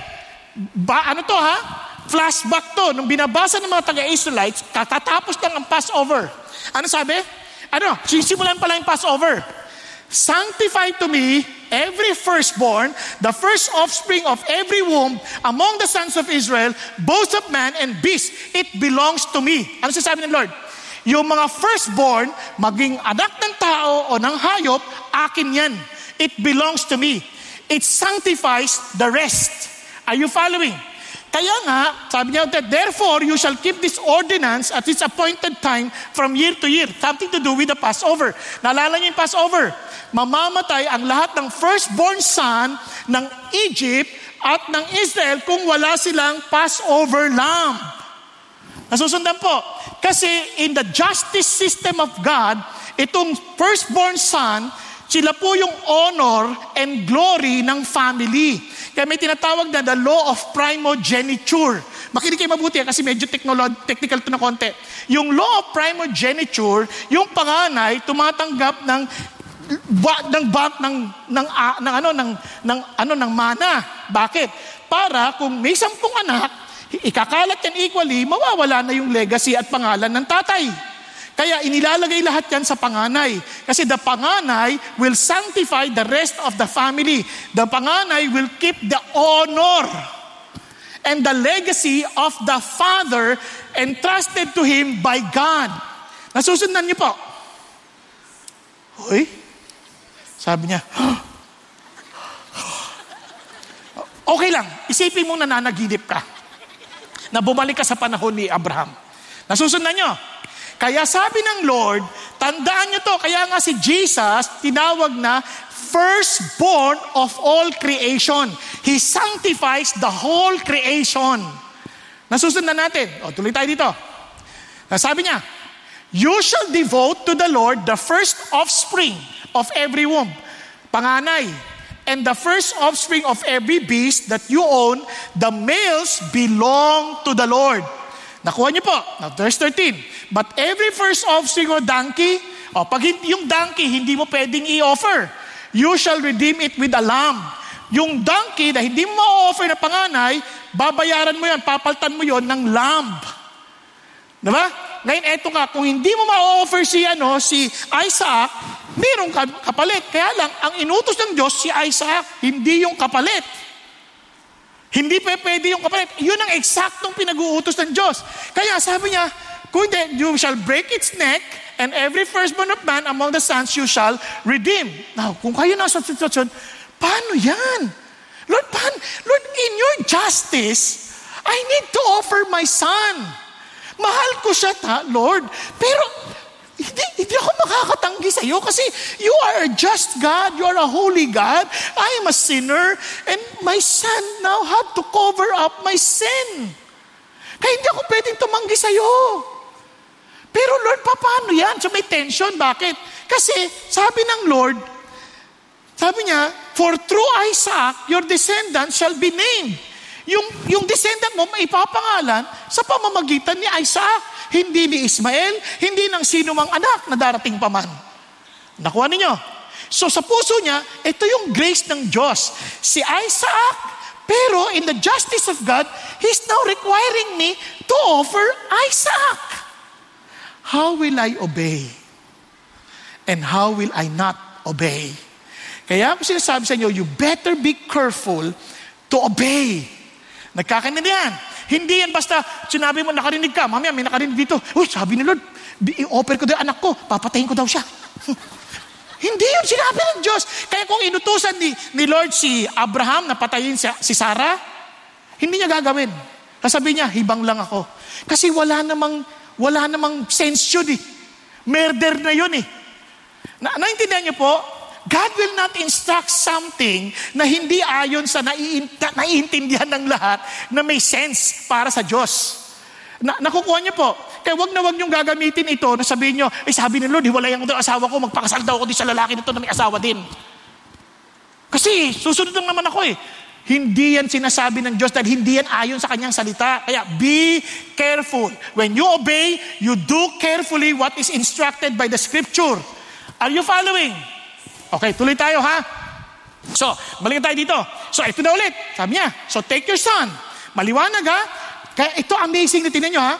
flashback to. Nung binabasa ng mga taga-Israelites, katatapos lang ang Passover. Ano sabi? Sisimulan pala yung Passover. Sanctify to me every firstborn, the first offspring of every womb among the sons of Israel, both of man and beast. It belongs to me. Ano sasabi ng Lord? Yung mga firstborn, maging anak ng tao o ng hayop, akin yan. It belongs to me. It sanctifies the rest. Are you following? Kaya nga, sabi niya, therefore, you shall keep this ordinance at its appointed time from year to year. Something to do with the Passover. Naalala niyo yung Passover? Mamamatay ang lahat ng firstborn son ng Egypt at ng Israel kung wala silang Passover lamb. Nasusundan po. Kasi in the justice system of God, itong firstborn son, sila po yung honor and glory ng family. Kaya may tinatawag na the law of primogeniture. Makinig kayo mabuti kasi medyo technical to na konti. Yung law of primogeniture, yung panganay tumatanggap ng mana. Bakit? Para kung may 10 anak, ikakalat yan equally, mawawala na yung legacy at pangalan ng tatay. Kaya inilalagay lahat yan sa panganay. Kasi the panganay will sanctify the rest of the family. The panganay will keep the honor and the legacy of the father entrusted to him by God. Nasusundan niyo po. Hoy, sabi niya, okay lang, isipin mo na nanaginip ka. Na bumalik ka sa panahon ni Abraham. Nasusundan niyo. Kaya sabi ng Lord, tandaan niyo to, kaya nga si Jesus tinawag na firstborn of all creation. He sanctifies the whole creation. Nasusundan natin. Tuloy tayo dito. Sabi niya, you shall devote to the Lord the first offspring of every womb. Panganay. And the first offspring of every beast that you own, the males belong to the Lord. Nakuha niyo po. Now, verse 13. But every first offspring of donkey, pag yung donkey, hindi mo pwedeng i-offer. You shall redeem it with a lamb. Yung donkey na hindi mo ma-offer na panganay, babayaran mo yan, papaltan mo yon ng lamb. Diba? Ngayon, eto nga, kung hindi mo ma-offer si Isaac, mayroong kapalit. Kaya lang, ang inutos ng Diyos si Isaac, hindi yung kapalit. Hindi pwede yung kapalit. Yun ang eksaktong pinag-uutos ng Diyos. Kaya sabi niya, kung hindi, you shall break its neck, and every firstborn of man among the sons you shall redeem. Now, kung kayo nasa sitwasyon, paano yan? Lord, Lord, in your justice, I need to offer my son. Mahal ko siya, Lord. Pero, hindi ako makakatanggi sa iyo kasi you are a just God, you are a holy God, I am a sinner, and my son now had to cover up my sin. Kaya hindi ako pwedeng tumanggi sa iyo. Pero Lord, paano yan? So may tension. Bakit? Kasi sabi ng Lord, sabi niya, for through Isaac, your descendants shall be named. Yung descendant mo, maipapangalan sa pamamagitan ni Isaac. Hindi ni Ismael, hindi ng sino mang anak na darating pa man. Nakuha ninyo? So sa puso niya, ito yung grace ng Diyos. Si Isaac, pero in the justice of God, He's now requiring me to offer Isaac. How will I obey? And how will I not obey? Kaya ako sinasabi sa inyo, you better be careful to obey. Nagkakaintindihan. Hindi yan basta sinabi mo, nakarinig ka, mamaya may nakarinig dito, uy, sabi ni Lord, i-offer ko daw anak ko, papatayin ko daw siya. Hindi yun sinabi ng Diyos. Kaya kung inutusan ni Lord si Abraham na patayin si Sarah, hindi niya gagawin. Sasabihin niya, hibang lang ako. Kasi wala namang sense yun eh. Murder na yun eh. Naintindihan niyo po? God will not instruct something na hindi ayon sa naiintindihan ng lahat na may sense para sa Diyos. Nakukuha niyo po. Kaya wag niyong gagamitin ito na sabihin niyo, sabi ni Lord, hiwalayan ko daw asawa ko, magpakasal daw ako din sa lalaki nito na may asawa din. Kasi susunod lang naman ako eh. Hindi yan sinasabi ng Diyos dahil hindi yan ayon sa kanyang salita. Kaya be careful. When you obey, you do carefully what is instructed by the Scripture. Are you following? Okay, tuloy tayo ha. So, balikan tayo dito. So, ito na ulit. Sabi niya, so take your son. Maliwanag ha. Kaya ito amazing na tinan nyo ha.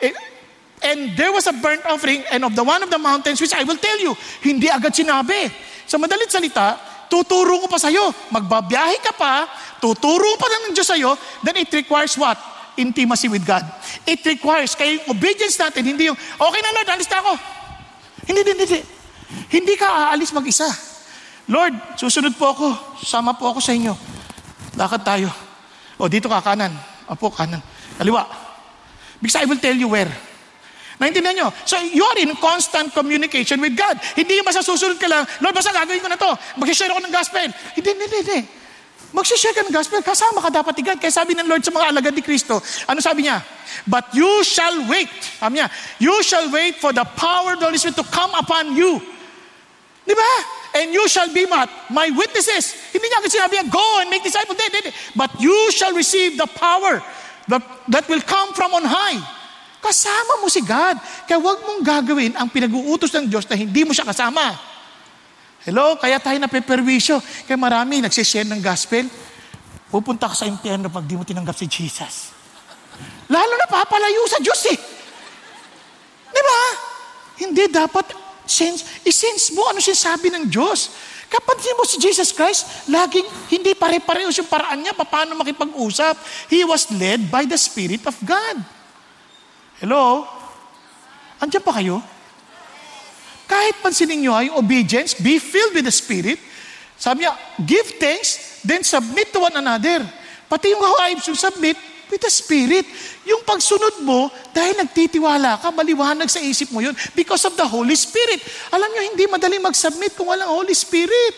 And there was a burnt offering and of the one of the mountains which I will tell you. Hindi agad sinabi. Sa madalit salita, tuturo ko pa sa'yo. Magbabiyahe ka pa, tuturo pa ng Diyos sa'yo, then it requires what? Intimacy with God. It requires, kaya yung obedience natin, hindi yung, okay na Lord, alis na ako. Hindi. Hindi ka aalis mag-isa. Lord, susunod po ako. Sama po ako sa inyo. Lakad tayo. O, dito ka, kanan. Apo, kanan. Kaliwa. Because I will tell you where. Naintindihan nyo? So, you are in constant communication with God. Hindi yung basta susunod ka lang, Lord, basta gagawin ko na to. Mag-share ako ng gospel. Hindi. Mag-share ka ng gospel. Kasama ka dapat ni God. Kaya sabi ng Lord sa mga alagad ni Kristo, ano sabi niya? But you shall wait. Sabi niya, you shall wait for the power of the Holy Spirit to come upon you. Di ba? And you shall be what? My witnesses. Hindi niya agad sinabi, go and make disciples. Hindi. But you shall receive the power that will come from on high. Kasama mo si God. Kaya huwag mong gagawin ang pinag-uutos ng Diyos na hindi mo siya kasama. Hello? Kaya tayo napeperwisyo. Kaya marami nagsishare ng gospel. Pupunta ka sa impyerno pag di mo tinanggap si Jesus. Lalo na papalayo sa Diyos eh. Di ba? Hindi dapat i-sense mo ano sinasabi ng Diyos. Kapag mo si Jesus Christ, laging hindi pare-pareho yung paraan niya paano makipag-usap. He was led by the Spirit of God. Hello? Andiyan pa kayo? Kahit pansinin nyo yung obedience, be filled with the Spirit. Sabi niya, give thanks, then submit to one another. Pati yung wives, yung submit with the Spirit. Yung pagsunod mo, dahil nagtitiwala ka, maliwanag sa isip mo yun because of the Holy Spirit. Alam nyo, hindi madaling mag-submit kung walang Holy Spirit.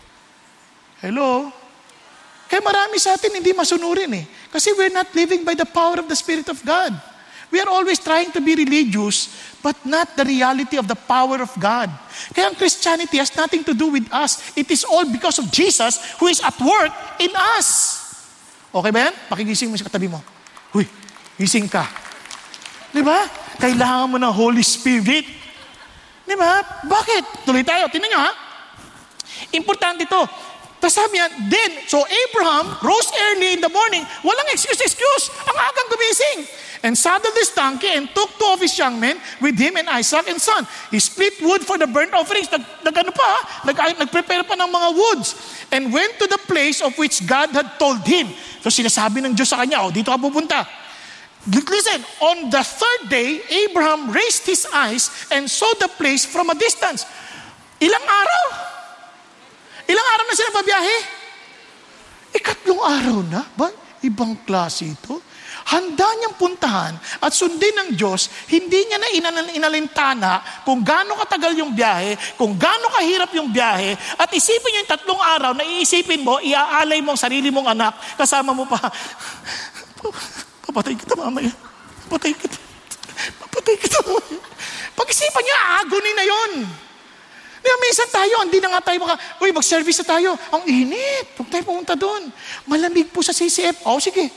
Hello? Kaya marami sa atin hindi masunurin eh. Kasi we're not living by the power of the Spirit of God. We are always trying to be religious, but not the reality of the power of God. Kaya ang Christianity has nothing to do with us. It is all because of Jesus who is at work in us. Okay ba yan? Pakigising mo sa katabi mo. Huy, gising ka. Di ba? Kailangan mo ng Holy Spirit. Di ba? Bakit? Tuloy tayo. Tingnan nyo ha. Importante ito. Tapos sabi niya, then, so Abraham rose early in the morning. Walang excuse. Ang agang gumising. And saddled his donkey and took two of his young men with him and Isaac and son. He split wood for the burnt offerings. Nagprepare pa ng mga woods. And went to the place of which God had told him. So sinasabi ng Diyos sa kanya, dito ka pupunta. Listen, on the third day, Abraham raised his eyes and saw the place from a distance. Ilang araw? Ilang araw na sila pabiyahe? 3 araw na? Ba? Ibang klase ito. Handa niyang puntahan at sundin ng Diyos, hindi niya na inalintana kung gaano katagal yung biyahe, kung gaano kahirap yung biyahe, at isipin niyo yung 3 araw na iisipin mo, iaalay mo ang sarili mong anak, kasama mo pa, papatay kita mamaya. Papatay kita mamaya. Pag-isipan niya, agony na yun. Minsan tayo, hindi na nga tayo mag-service na tayo. Ang init. Huwag tayo pumunta doon. Malamig po sa CCF. Sige.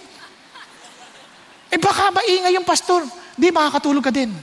Baka maingay yung pastor. Di, makakatulog ka din.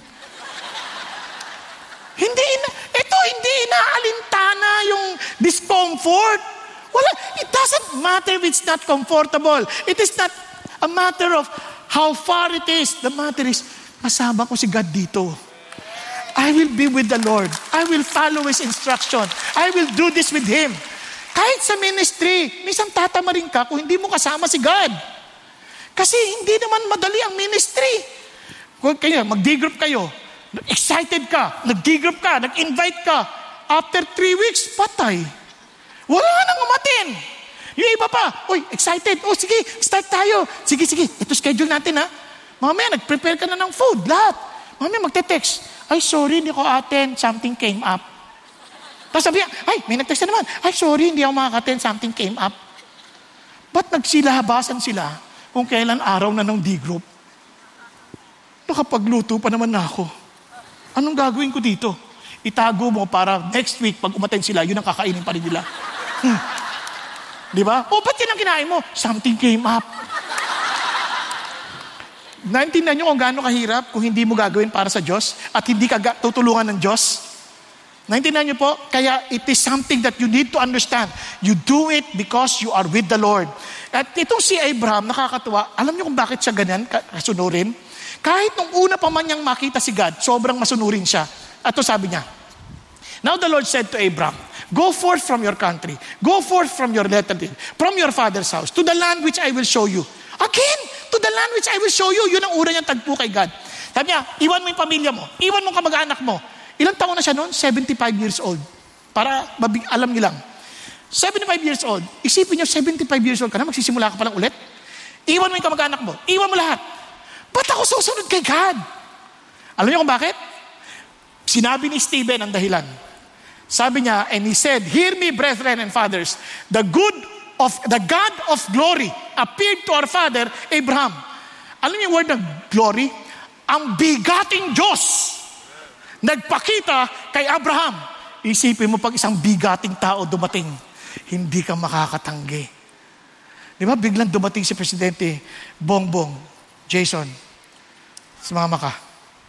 Hindi inaalintana yung discomfort. It doesn't matter if it's not comfortable. It is not a matter of how far it is. The matter is, kasama ko si God dito. I will be with the Lord. I will follow His instruction. I will do this with Him. Kahit sa ministry, minsan tatamarin ka kung hindi mo kasama si God. Kasi hindi naman madali ang ministry. Kung kayo, mag-D-group kayo, excited ka, nag-D-group ka, nag-invite ka, after 3 weeks, patay. Wala nang umatin. Yung iba pa, excited. Sige, start tayo. Sige, ito schedule natin ha. Mamaya, nag-prepare ka na ng food, lahat. Mamaya, magte-text. Sorry, hindi ko attend. Something came up. Tapos sabi niya, may nag-text na naman. Sorry, hindi ako makaka-attend. Something came up. Ba't nagsilahabasan sila kung kailan araw na ng D-group? Nakapagluto pa naman na ako. Anong gagawin ko dito? Itago mo para next week, pag umattend sila, yun ang kakainin pa rin nila. Di ba? Ba't yan ang kinain mo? Something came up. Naintindihan nyo kung gaano kahirap kung hindi mo gagawin para sa Diyos at hindi ka tutulungan ng Diyos? Naintindihan nyo po? Kaya it is something that you need to understand. You do it because you are with the Lord. At itong si Abraham, nakakatuwa, alam nyo kung bakit siya ganyan kasunurin? Kahit nung una pa man niyang makita si God, sobrang masunurin siya. At ito sabi niya, Now the Lord said to Abraham, Go forth from your country, go forth from your relative, from your father's house, to the land which I will show you. Again, to the land which I will show you. Yun ang una niyang tagpo kay God. Sabi niya, iwan mo yung pamilya mo, iwan mo kamag-anak mo. Ilang taon na siya noon? 75 years old. Para alam niyo lang. 75 years old. Isipin niyo, 75 years old ka na, magsisimula ka pa lang ulit. Iwan mo yung kamag-anak mo, iwan mo lahat. Ba't ako susunod kay God? Alam niyo kung bakit? Sinabi ni Stephen ang dahilan. Sabi niya, and he said, Hear me, brethren and fathers, the God of glory appeared to our father Abraham. Alam niyo yung word ng glory? Ang bigating Diyos nagpakita kay Abraham. Isipin mo pag isang bigating tao dumating, hindi ka makakatanggi. Di ba? Biglang dumating si Presidente Bongbong, Jason, sumama ka.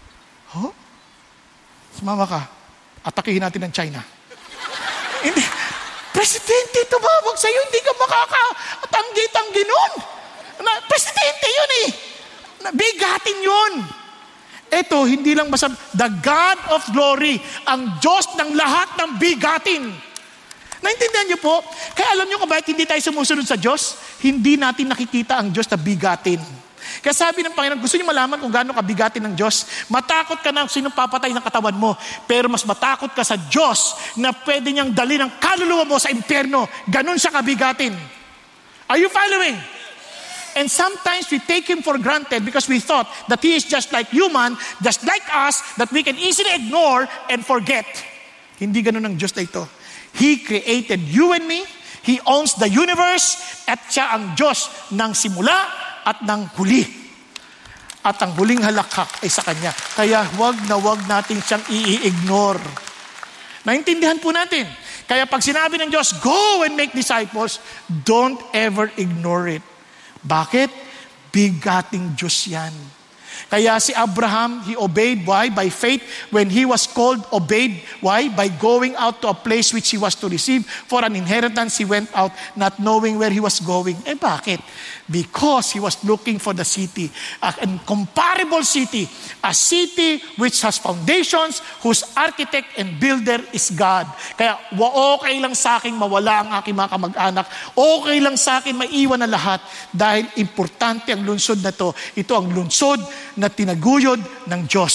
Sumama ka. Atakihin natin ang China. Hindi. Presidente, tumawag sa'yo, hindi ka makakatanggi-tanggi nun. Presidente yun eh. Bigatin yun. Ito, hindi lang basta, the God of glory, ang Diyos ng lahat ng bigatin. Naintindihan niyo po? Kaya alam niyo kung bakit hindi tayo sumusunod sa Diyos? Hindi natin nakikita ang Diyos na bigatin. Kaya sabi ng Panginoon, gusto niyo malaman kung gaano kabigatin ng Diyos? Matakot ka na sinong papatay ng katawan mo, pero mas matakot ka sa Diyos na pwede niyang dalhin ang kaluluwa mo sa impyerno. Ganon siya kabigatin. Are you following? And sometimes we take Him for granted because we thought that He is just like human, just like us, that we can easily ignore and forget. Hindi ganon ang Diyos na ito. He created you and me. He owns the universe at siya ang Diyos ng simula at ng huli. At ang huling halakhak ay sa Kanya. Kaya wag natin siyang i-ignore. Naintindihan po natin. Kaya pag sinabi ng Diyos, go and make disciples, don't ever ignore it. Bakit? Bigating Diyos yan. Kaya si Abraham, he obeyed. Why? By faith. When he was called, obeyed. Why? By going out to a place which he was to receive for an inheritance. He went out not knowing where he was going. Bakit? Because he was looking for the city, an incomparable city, a city which has foundations, whose architect and builder is God. Kaya okay lang sa akin mawala ang aking mga kamag-anak. Okay lang sa akin maiwan na lahat dahil importante ang lungsod na to. Ito ang lungsod na tinaguyod ng Diyos.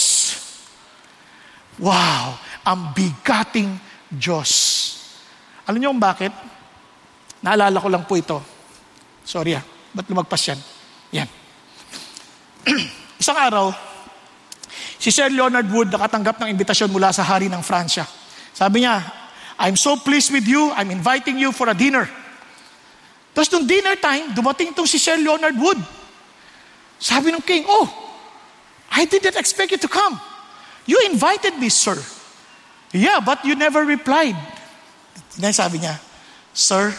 Wow! Ang bigating Diyos. Alam niyo kung bakit? Naalala ko lang po ito. Sorry ba't lumagpas yan? Yan. Isang araw, si Sir Leonard Wood nakatanggap ng imbitasyon mula sa hari ng Pransya. Sabi niya, I'm so pleased with you, I'm inviting you for a dinner. Tapos nung dinner time, dumating itong si Sir Leonard Wood. Sabi ng king, I didn't expect you to come. You invited me, sir. Yeah, but you never replied. Sabi niya, Sir,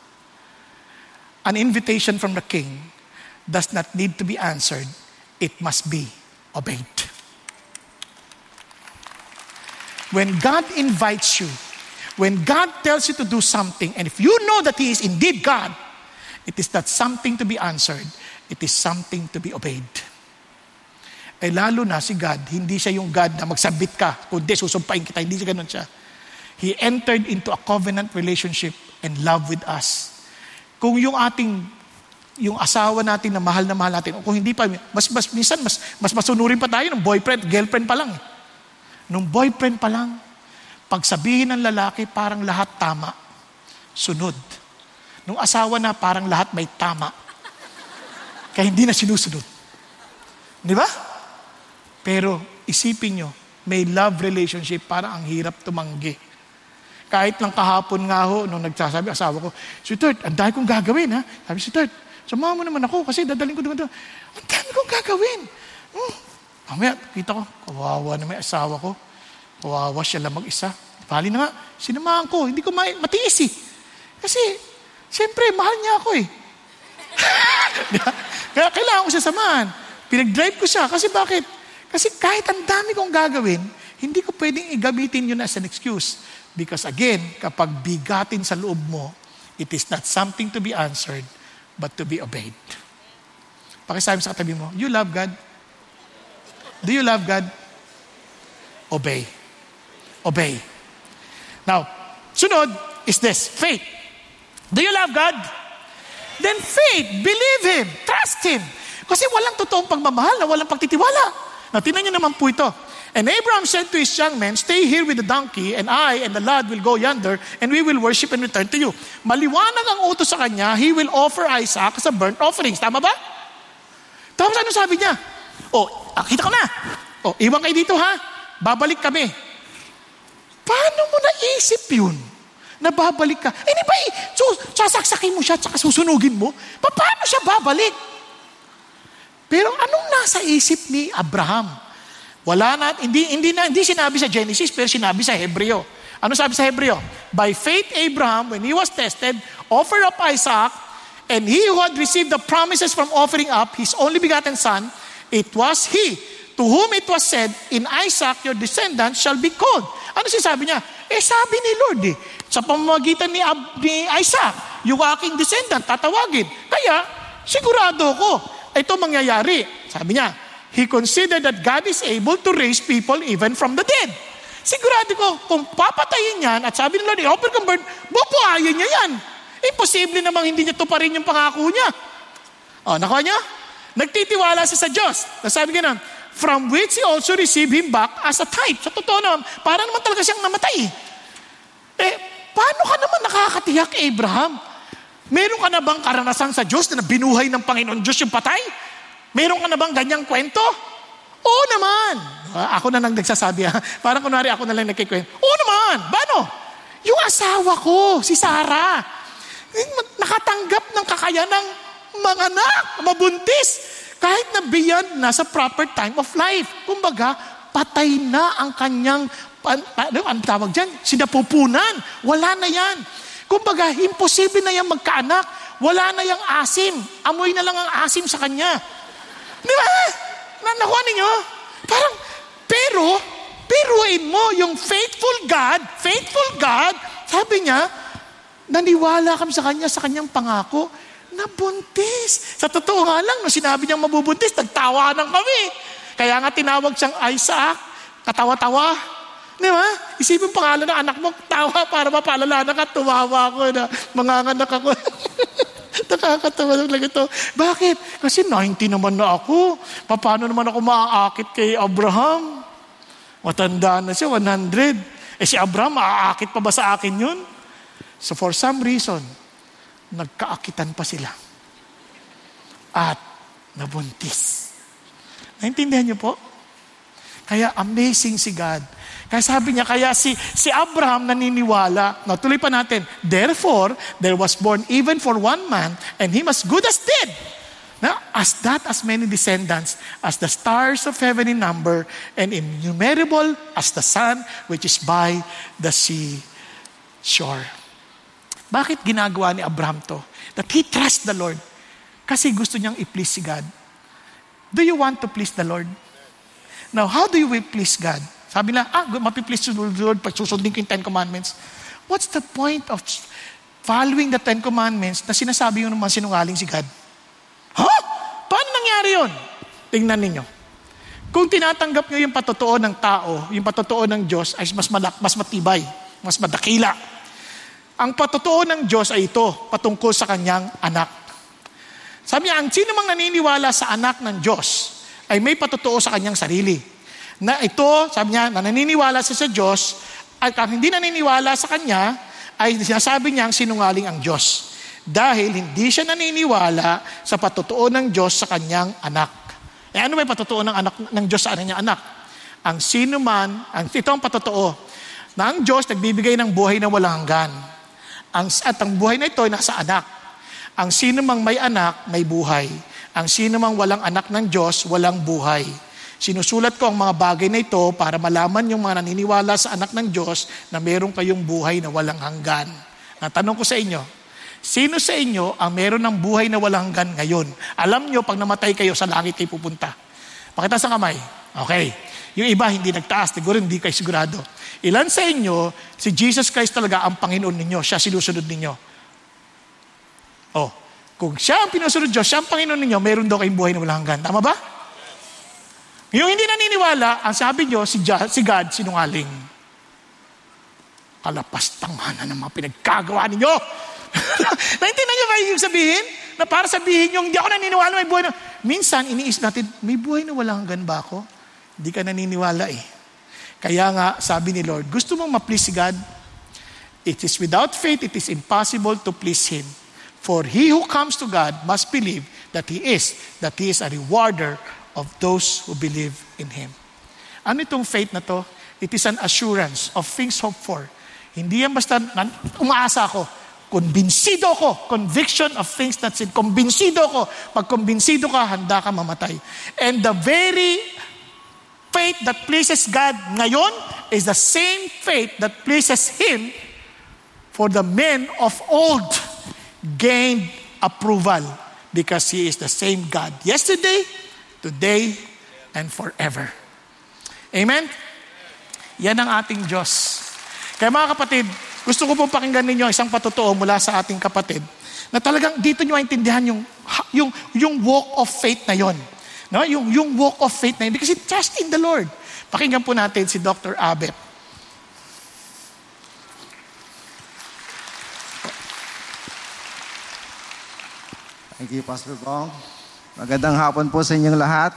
an invitation from the king does not need to be answered. It must be obeyed. When God invites you, when God tells you to do something, and if you know that He is indeed God, it is not something to be answered. It is something to be obeyed. Lalo na si God, hindi siya yung God na magsabit ka, kundi susumpain kita, hindi siya ganun siya. He entered into a covenant relationship and love with us. Kung yung asawa natin na mahal natin, o kung hindi pa, minsan mas masunurin pa tayo ng boyfriend, girlfriend pa lang. Nung boyfriend pa lang, pagsabihin ng lalaki, parang lahat tama. Sunod. Nung asawa na, parang lahat may tama. Kaya hindi na sinusunod. Di ba? Pero isipin nyo, may love relationship, parang ang hirap tumanggi. Kahit lang kahapon nga nung nagsasabi asawa ko, Sweetheart, ang dami kong gagawin ha. Sabi, Sweetheart, samahan mo naman ako kasi dadaling ko doon. Ang dami kong gagawin. Mamaya, kita ko, kawawa na may asawa ko. Kawawa siya lang mag-isa. Bali na nga, sinamahan ko. Hindi ko matiis eh. Kasi, siyempre, mahal niya ako eh. Kaya kailangan ko siya samahan. Pinag-drive ko siya. Kasi bakit? Kasi kahit ang dami kong gagawin, hindi ko pwedeng igamitin yun as an excuse. Because again, kapag bigatin sa loob mo, it is not something to be answered, but to be obeyed. Pakisabi sa katabi mo, you love God? Do you love God? Obey. Obey. Now, sunod is this, faith. Do you love God? Then faith, believe Him, trust Him. Kasi walang totoong pagmamahal na walang pagtitiwala. Now, tingnan niyo naman po ito. And Abraham said to his young men, stay here with the donkey, and I and the lad will go yonder, and we will worship and return to you. Maliwanag ang utos sa kanya, he will offer Isaac as a burnt offerings. Tama ba? Tapos ano sabi niya? Kita ko na. Iwan kayo dito ha. Babalik kami. Paano mo naisip yun? Na babalik ka? Di ba sasaksakin mo siya at susunugin mo? Paano siya babalik? Pero anong nasa isip ni Abraham? Hindi sinabi sa Genesis, pero sinabi sa Hebreo. Ano sabi sa Hebreo? By faith, Abraham, when he was tested, offered up Isaac, and he who had received the promises from offering up his only begotten son, it was he to whom it was said, in Isaac your descendants shall be called. Ano sinasabi niya? Sabi ni Lord sa pamamagitan ni Isaac, yung aking descendant, tatawagin. Kaya, sigurado ko, ito mangyayari. Sabi niya, he considered that God is able to raise people even from the dead. Sigurado ko, kung papatayin yan, at sabi nila, i-offer kang burn, bubuhayin niya yan. Imposible namang hindi niya tuparin yung pangako niya. Nakuha niya? Nagtitiwala siya sa Diyos. Sabi niya, from which he also received him back as a type. Sa totoo naman, para naman talaga siyang namatay. Paano ka naman nakakatiyak, Abraham? Meron ka na bang karanasan sa Diyos na binuhay ng Panginoon Diyos yung patay? Meron ka na bang ganyang kwento? Oo naman. Ako na lang nagsasabi Parang kunwari ako na lang nagkikwento. Oo naman. Paano? Yung asawa ko, si Sarah, nakatanggap ng kakayanang manganak, mabuntis. Kahit na beyond na sa proper time of life. Kumbaga, patay na ang kanyang, ang tawag dyan, sinapupunan. Wala na yan. Kumbaga, imposible na yan magkaanak. Wala na yung asim. Amoy na lang ang asim sa kanya. Di ba? Nakuha ninyo? Parang, peruin mo yung faithful God, sabi niya, naniwala kami sa kanyang pangako, na buntis. Sa totoo nga lang, nung sinabi niyang mabubuntis, nagtawanan kami. Kaya nga tinawag siyang Isaac, katawa-tawa. Di ba? Isipin pangalan ng anak mo, tawa para mapaalala ka, tumawa ako na manganganak ako. Nakakatawa lang ito. Bakit? Kasi 90 naman na ako. Paano naman ako maaakit kay Abraham? Matanda na siya, 100. Si Abraham, maaakit pa ba sa akin yun? So for some reason, nagkaakitan pa sila. At nabuntis. Naintindihan niyo po? Kaya amazing si God. Kaya sabi niya, kaya si Abraham naniniwala. Now, tuloy pa natin. Therefore, there was born even for one man, and him as good as dead. Now, as many descendants, as the stars of heaven in number, and innumerable as the sun, which is by the sea shore. Bakit ginagawa ni Abraham to? That he trusts the Lord. Kasi gusto niyang i-please si God. Do you want to please the Lord? Now, how do you please God? Sabi na, mapiplease the Lord pag susundin ko yung 10 Commandments. What's the point of following the 10 Commandments na sinasabi yung naman sinungaling si God? Paano nangyari yun? Tingnan ninyo. Kung tinatanggap nyo yung patotoo ng tao, yung patotoo ng Diyos ay mas matibay, mas madakila. Ang patotoo ng Diyos ay ito, patungkol sa kanyang anak. Sabi niya, ang sino mang naniniwala sa anak ng Diyos ay may patotoo sa kanyang sarili. Na ito, sabi niya, na naniniwala siya sa Diyos, at ang hindi naniniwala sa kanya, ay sinasabi niya ang sinungaling ang Diyos. Dahil hindi siya naniniwala sa patotoo ng Diyos sa kanyang anak. Ano may patotoo ng anak ng Diyos sa kanyang anak? Ang sino man, ito ang patotoo, na ang Diyos nagbibigay ng buhay na walang hanggan. At ang buhay na ito ay nasa anak. Ang sino mang may anak, may buhay. Ang sino mang walang anak ng Diyos, walang buhay. Sinusulat ko ang mga bagay na ito para malaman yung mga naniniwala sa anak ng Diyos na meron kayong buhay na walang hanggan. Natanong ko sa inyo, sino sa inyo ang meron ng buhay na walang hanggan ngayon? Alam nyo, pag namatay kayo, sa langit kayo pupunta. Pakitaas ang kamay. Okay. Yung iba hindi nagtaas, siguro hindi kayo sigurado. Ilan sa inyo, si Jesus Christ talaga ang Panginoon ninyo, siya sinusunod ninyo. Kung siya ang pinusunod Diyos, siya ang Panginoon ninyo, meron daw kayong buhay na walang hanggan. Tama ba? Yung hindi naniniwala, ang sabi nyo, si God, sinungaling. Kalapastanghanan ng mga pinagkagawa ninyo. Naintindihan nyo ba yung sabihin? Na para sabihin yung hindi ako naniniwala, may buhay na. Minsan, iniisip natin, may buhay na walang hanggan ba ako? Hindi ka naniniwala eh. Kaya nga, sabi ni Lord, gusto mong ma-please si God? It is without faith, it is impossible to please Him. For he who comes to God must believe that He is a rewarder of those who believe in Him. Ano itong faith na to? It is an assurance of things hoped for. Hindi yan basta, umaasa ako. Convincido ko. Conviction of things not seen. Convincido ko. Pag convincido ka, handa ka mamatay. And the very faith that pleases God ngayon is the same faith that pleases Him for the men of old gained approval because He is the same God yesterday, today, and forever. Amen? Yan ang ating Diyos. Kaya mga kapatid, gusto ko pong pakinggan ninyo isang patotoo mula sa ating kapatid na talagang dito nyo maintindihan yung walk of faith na yon. No? Yung walk of faith na yun because it trust in the Lord. Pakinggan po natin si Dr. Abet. Thank you, Pastor Bong. Magandang hapon po sa inyong lahat.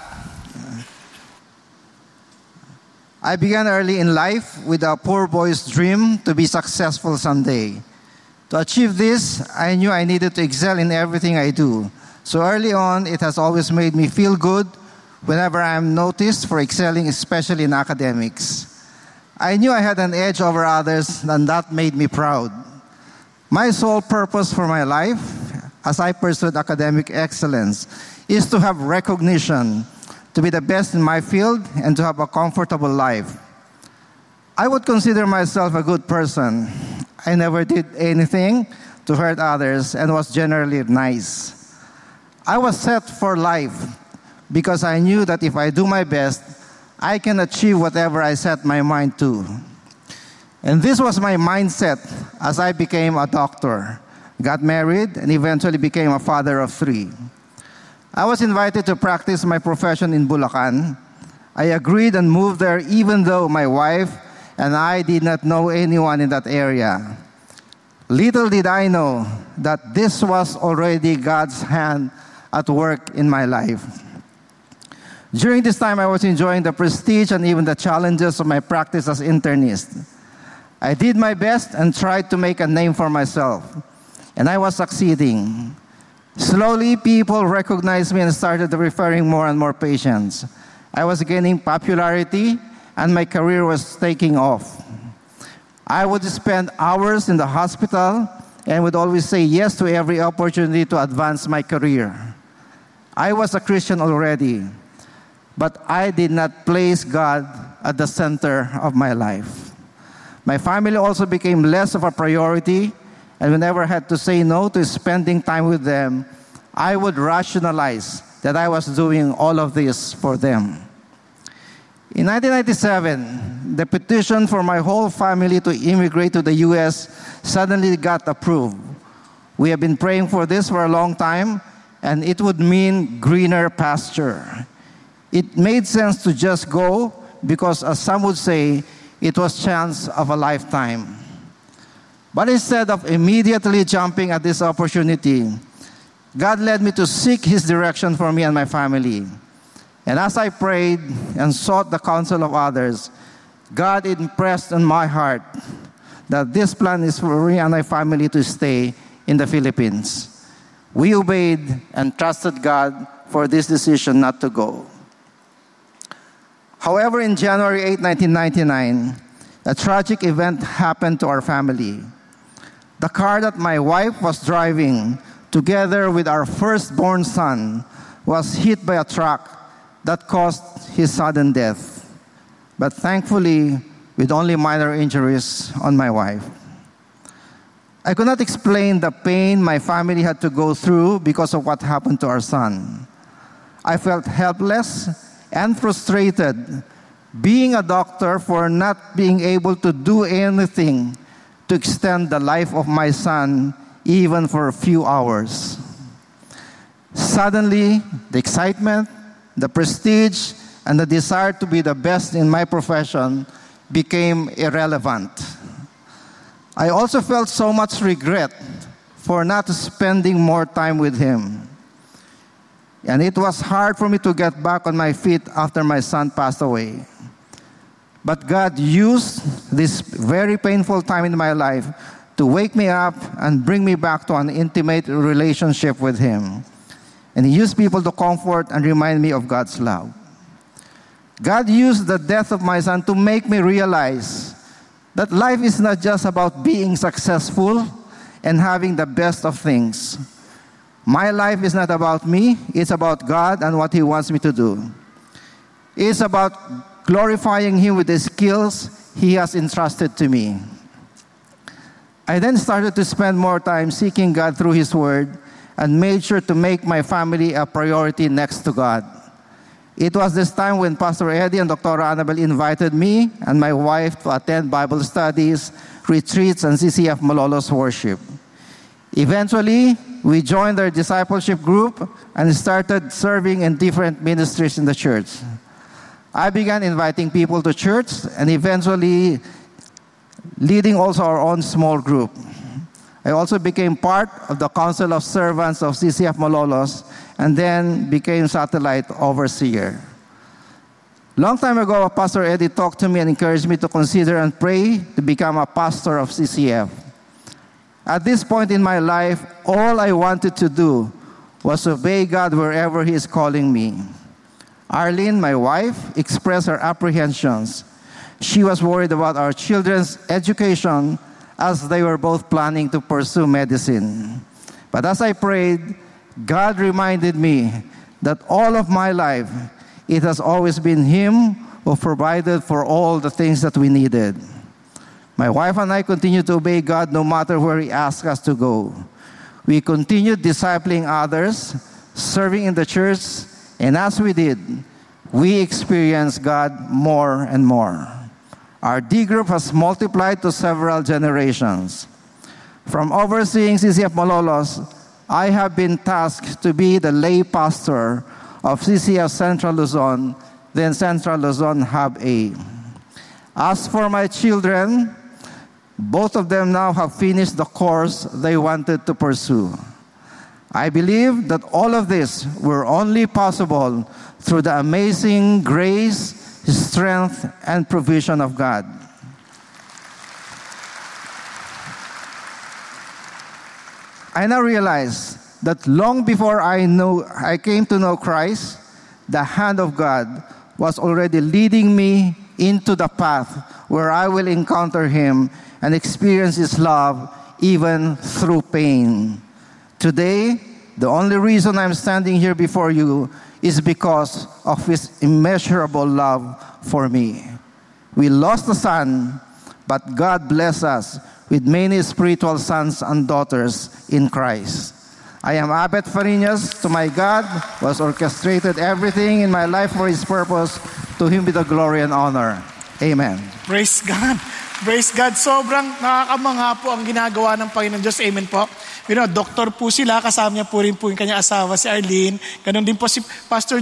I began early in life with a poor boy's dream to be successful someday. To achieve this, I knew I needed to excel in everything I do. So early on, it has always made me feel good whenever I am noticed for excelling, especially in academics. I knew I had an edge over others, and that made me proud. My sole purpose for my life, as I pursued academic excellence, is to have recognition, to be the best in my field, and to have a comfortable life. I would consider myself a good person. I never did anything to hurt others and was generally nice. I was set for life, because I knew that if I do my best, I can achieve whatever I set my mind to. And this was my mindset as I became a doctor, got married, and eventually became a father of 3. I was invited to practice my profession in Bulacan. I agreed and moved there even though my wife and I did not know anyone in that area. Little did I know that this was already God's hand at work in my life. During this time, I was enjoying the prestige and even the challenges of my practice as internist. I did my best and tried to make a name for myself, and I was succeeding. Slowly, people recognized me and started referring more and more patients. I was gaining popularity, and my career was taking off. I would spend hours in the hospital and would always say yes to every opportunity to advance my career. I was a Christian already, but I did not place God at the center of my life. My family also became less of a priority, and whenever I had to say no to spending time with them, I would rationalize that I was doing all of this for them. In 1997, the petition for my whole family to immigrate to the U.S. suddenly got approved. We have been praying for this for a long time, and it would mean greener pasture. It made sense to just go because, as some would say, it was chance of a lifetime. But instead of immediately jumping at this opportunity, God led me to seek His direction for me and my family. And as I prayed and sought the counsel of others, God impressed on my heart that this plan is for me and my family to stay in the Philippines. We obeyed and trusted God for this decision not to go. However, in January 8, 1999, a tragic event happened to our family. The car that my wife was driving, together with our firstborn son, was hit by a truck that caused his sudden death. But thankfully, with only minor injuries on my wife. I could not explain the pain my family had to go through because of what happened to our son. I felt helpless and frustrated being a doctor for not being able to do anything to extend the life of my son even for a few hours. Suddenly, the excitement, the prestige, and the desire to be the best in my profession became irrelevant. I also felt so much regret for not spending more time with him. And it was hard for me to get back on my feet after my son passed away. But God used this very painful time in my life to wake me up and bring me back to an intimate relationship with Him. And He used people to comfort and remind me of God's love. God used the death of my son to make me realize that life is not just about being successful and having the best of things. My life is not about me, it's about God and what He wants me to do. It's about glorifying Him with the skills He has entrusted to me. I then started to spend more time seeking God through His Word and made sure to make my family a priority next to God. It was this time when Pastor Eddie and Dr. Annabel invited me and my wife to attend Bible studies, retreats, and CCF Malolos worship. Eventually, we joined their discipleship group and started serving in different ministries in the church. I began inviting people to church and eventually leading also our own small group. I also became part of the Council of Servants of CCF Malolos and then became satellite overseer. Long time ago, Pastor Eddie talked to me and encouraged me to consider and pray to become a pastor of CCF. At this point in my life, all I wanted to do was obey God wherever He is calling me. Arlene, my wife, expressed her apprehensions. She was worried about our children's education as they were both planning to pursue medicine. But as I prayed, God reminded me that all of my life, it has always been Him who provided for all the things that we needed. My wife and I continued to obey God no matter where He asked us to go. We continued discipling others, serving in the church, And as we did, we experienced God more and more. Our D group has multiplied to several generations. From overseeing CCF Malolos, I have been tasked to be the lay pastor of CCF Central Luzon, then Central Luzon Hub A. As for my children, both of them now have finished the course they wanted to pursue. I believe that all of this were only possible through the amazing grace, strength, and provision of God. I now realize that long before I came to know Christ, the hand of God was already leading me into the path where I will encounter Him and experience His love even through pain. Today, the only reason I'm standing here before you is because of His immeasurable love for me. We lost a son, but God blessed us with many spiritual sons and daughters in Christ. I am Abet Farinas. To my God who has orchestrated everything in my life for His purpose. To Him be the glory and honor. Amen. Praise God. Praise God. Sobrang nakakamangha po ang ginagawa ng Panginoon Diyos. Amen po. Doktor po sila. Kasama niya po rin po yung kanyang asawa, si Arlene. Ganon din po si Pastor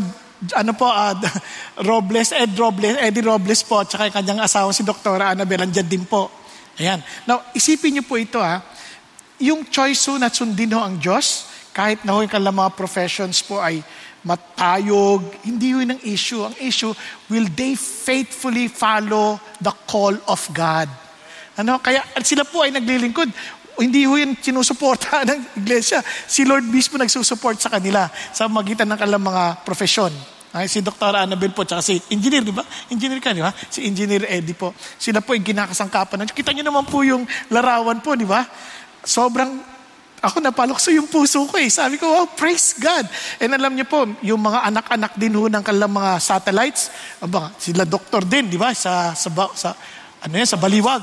Eddie Robles po, at saka yung kanyang asawa si Dr. Annabel, andyan din po. Ayan. Now, isipin niyo po ito yung choice na sundin ang Diyos, kahit na yung kanilang mga professions po ay matayog, hindi yun ang issue. Ang issue, will they faithfully follow the call of God? Kaya sila po ay naglilingkod. Hindi yun sinusuporta ng iglesia. Si Lord mismo nagsusupport sa kanila sa magitan ng kanilang mga profesyon. Si Dr. Annabel po, tsaka si engineer, di ba? Engineer ka, di ba? Si Engineer Eddie po. Sila po yung ginakasangkapan. Kita nyo naman po yung larawan po, di ba? Sobrang, ako napalukso yung puso ko Sabi ko, wow, praise God. And alam niyo po, yung mga anak-anak din ng kanilang mga satellites, sila doktor din, di ba? Sa Baliwag.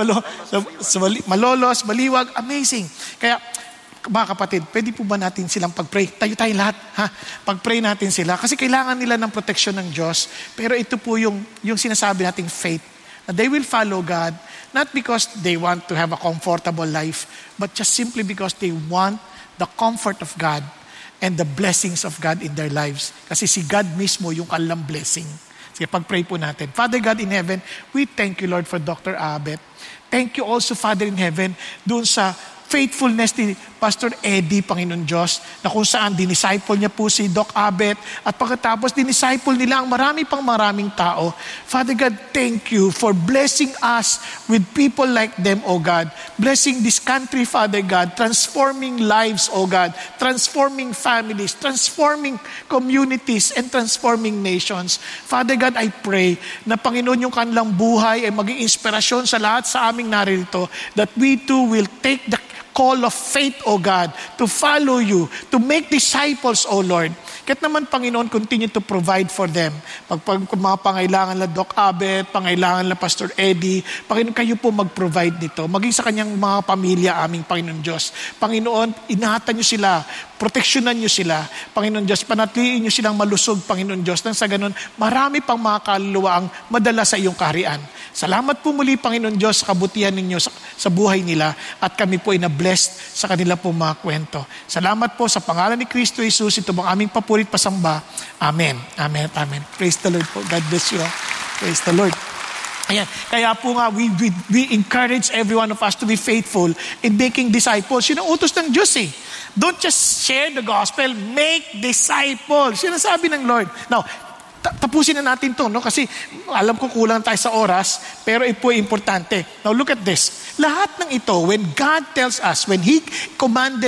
Malolos, Baliwag, amazing. Kaya, mga kapatid, pwede po ba natin silang pag-pray? Tayo lahat, pag-pray natin sila. Kasi kailangan nila ng proteksyon ng Diyos. Pero ito po yung sinasabi nating faith. Na they will follow God, not because they want to have a comfortable life, but just simply because they want the comfort of God and the blessings of God in their lives. Kasi si God mismo yung kanilang blessing. Sige, pag-pray po natin. Father God in heaven, we thank you, Lord, for Dr. Abet. Thank you also, Father in heaven, doon sa faithfulness ni Pastor Eddie, Panginoon Diyos, na kung saan dinisciple niya po si Doc Abet at pagkatapos dinisciple nila ang maraming tao. Father God, thank you for blessing us with people like them, O God. Blessing this country, Father God, transforming lives, O God, transforming families, transforming communities, and transforming nations. Father God, I pray na Panginoon yung kanilang buhay ay maging inspirasyon sa lahat sa aming naririto, that we too will take the call of faith, O God, to follow you, to make disciples, O Lord. Kahit naman, Panginoon, continue to provide for them. Pag mga pangailangan na Doc Abet, pangailangan na Pastor Eddie, Panginoon, kayo po mag-provide nito. Maging sa kanyang mga pamilya, aming Panginoon Diyos. Panginoon, ingatan niyo sila, proteksyonan niyo sila. Panginoon Diyos, panatiliin niyo silang malusog, Panginoon Diyos. Nang sa ganun, marami pang mga kaluluwa ang madala sa iyong kaharian. Salamat po muli, Panginoon Diyos, sa kabutihan ninyo sa buhay nila at kami po ay na-blessed sa kanila po mga kwento. Salamat po sa pangalan ni Kristo Jesus, ito bang aming papurit pasamba. Amen. Amen. Amen. Praise the Lord po. God bless you. Praise the Lord. Ayan. Kaya po nga, we encourage every one of us to be faithful in making disciples. Yun ang utos ng Diyos Don't just share the gospel, make disciples. Yun ang sabi ng Lord. Now, tapusin na natin to, no? Kasi alam ko kulang tayo sa oras, pero ito ay importante. Now look at this. Lahat ng ito, when God tells us, when He commanded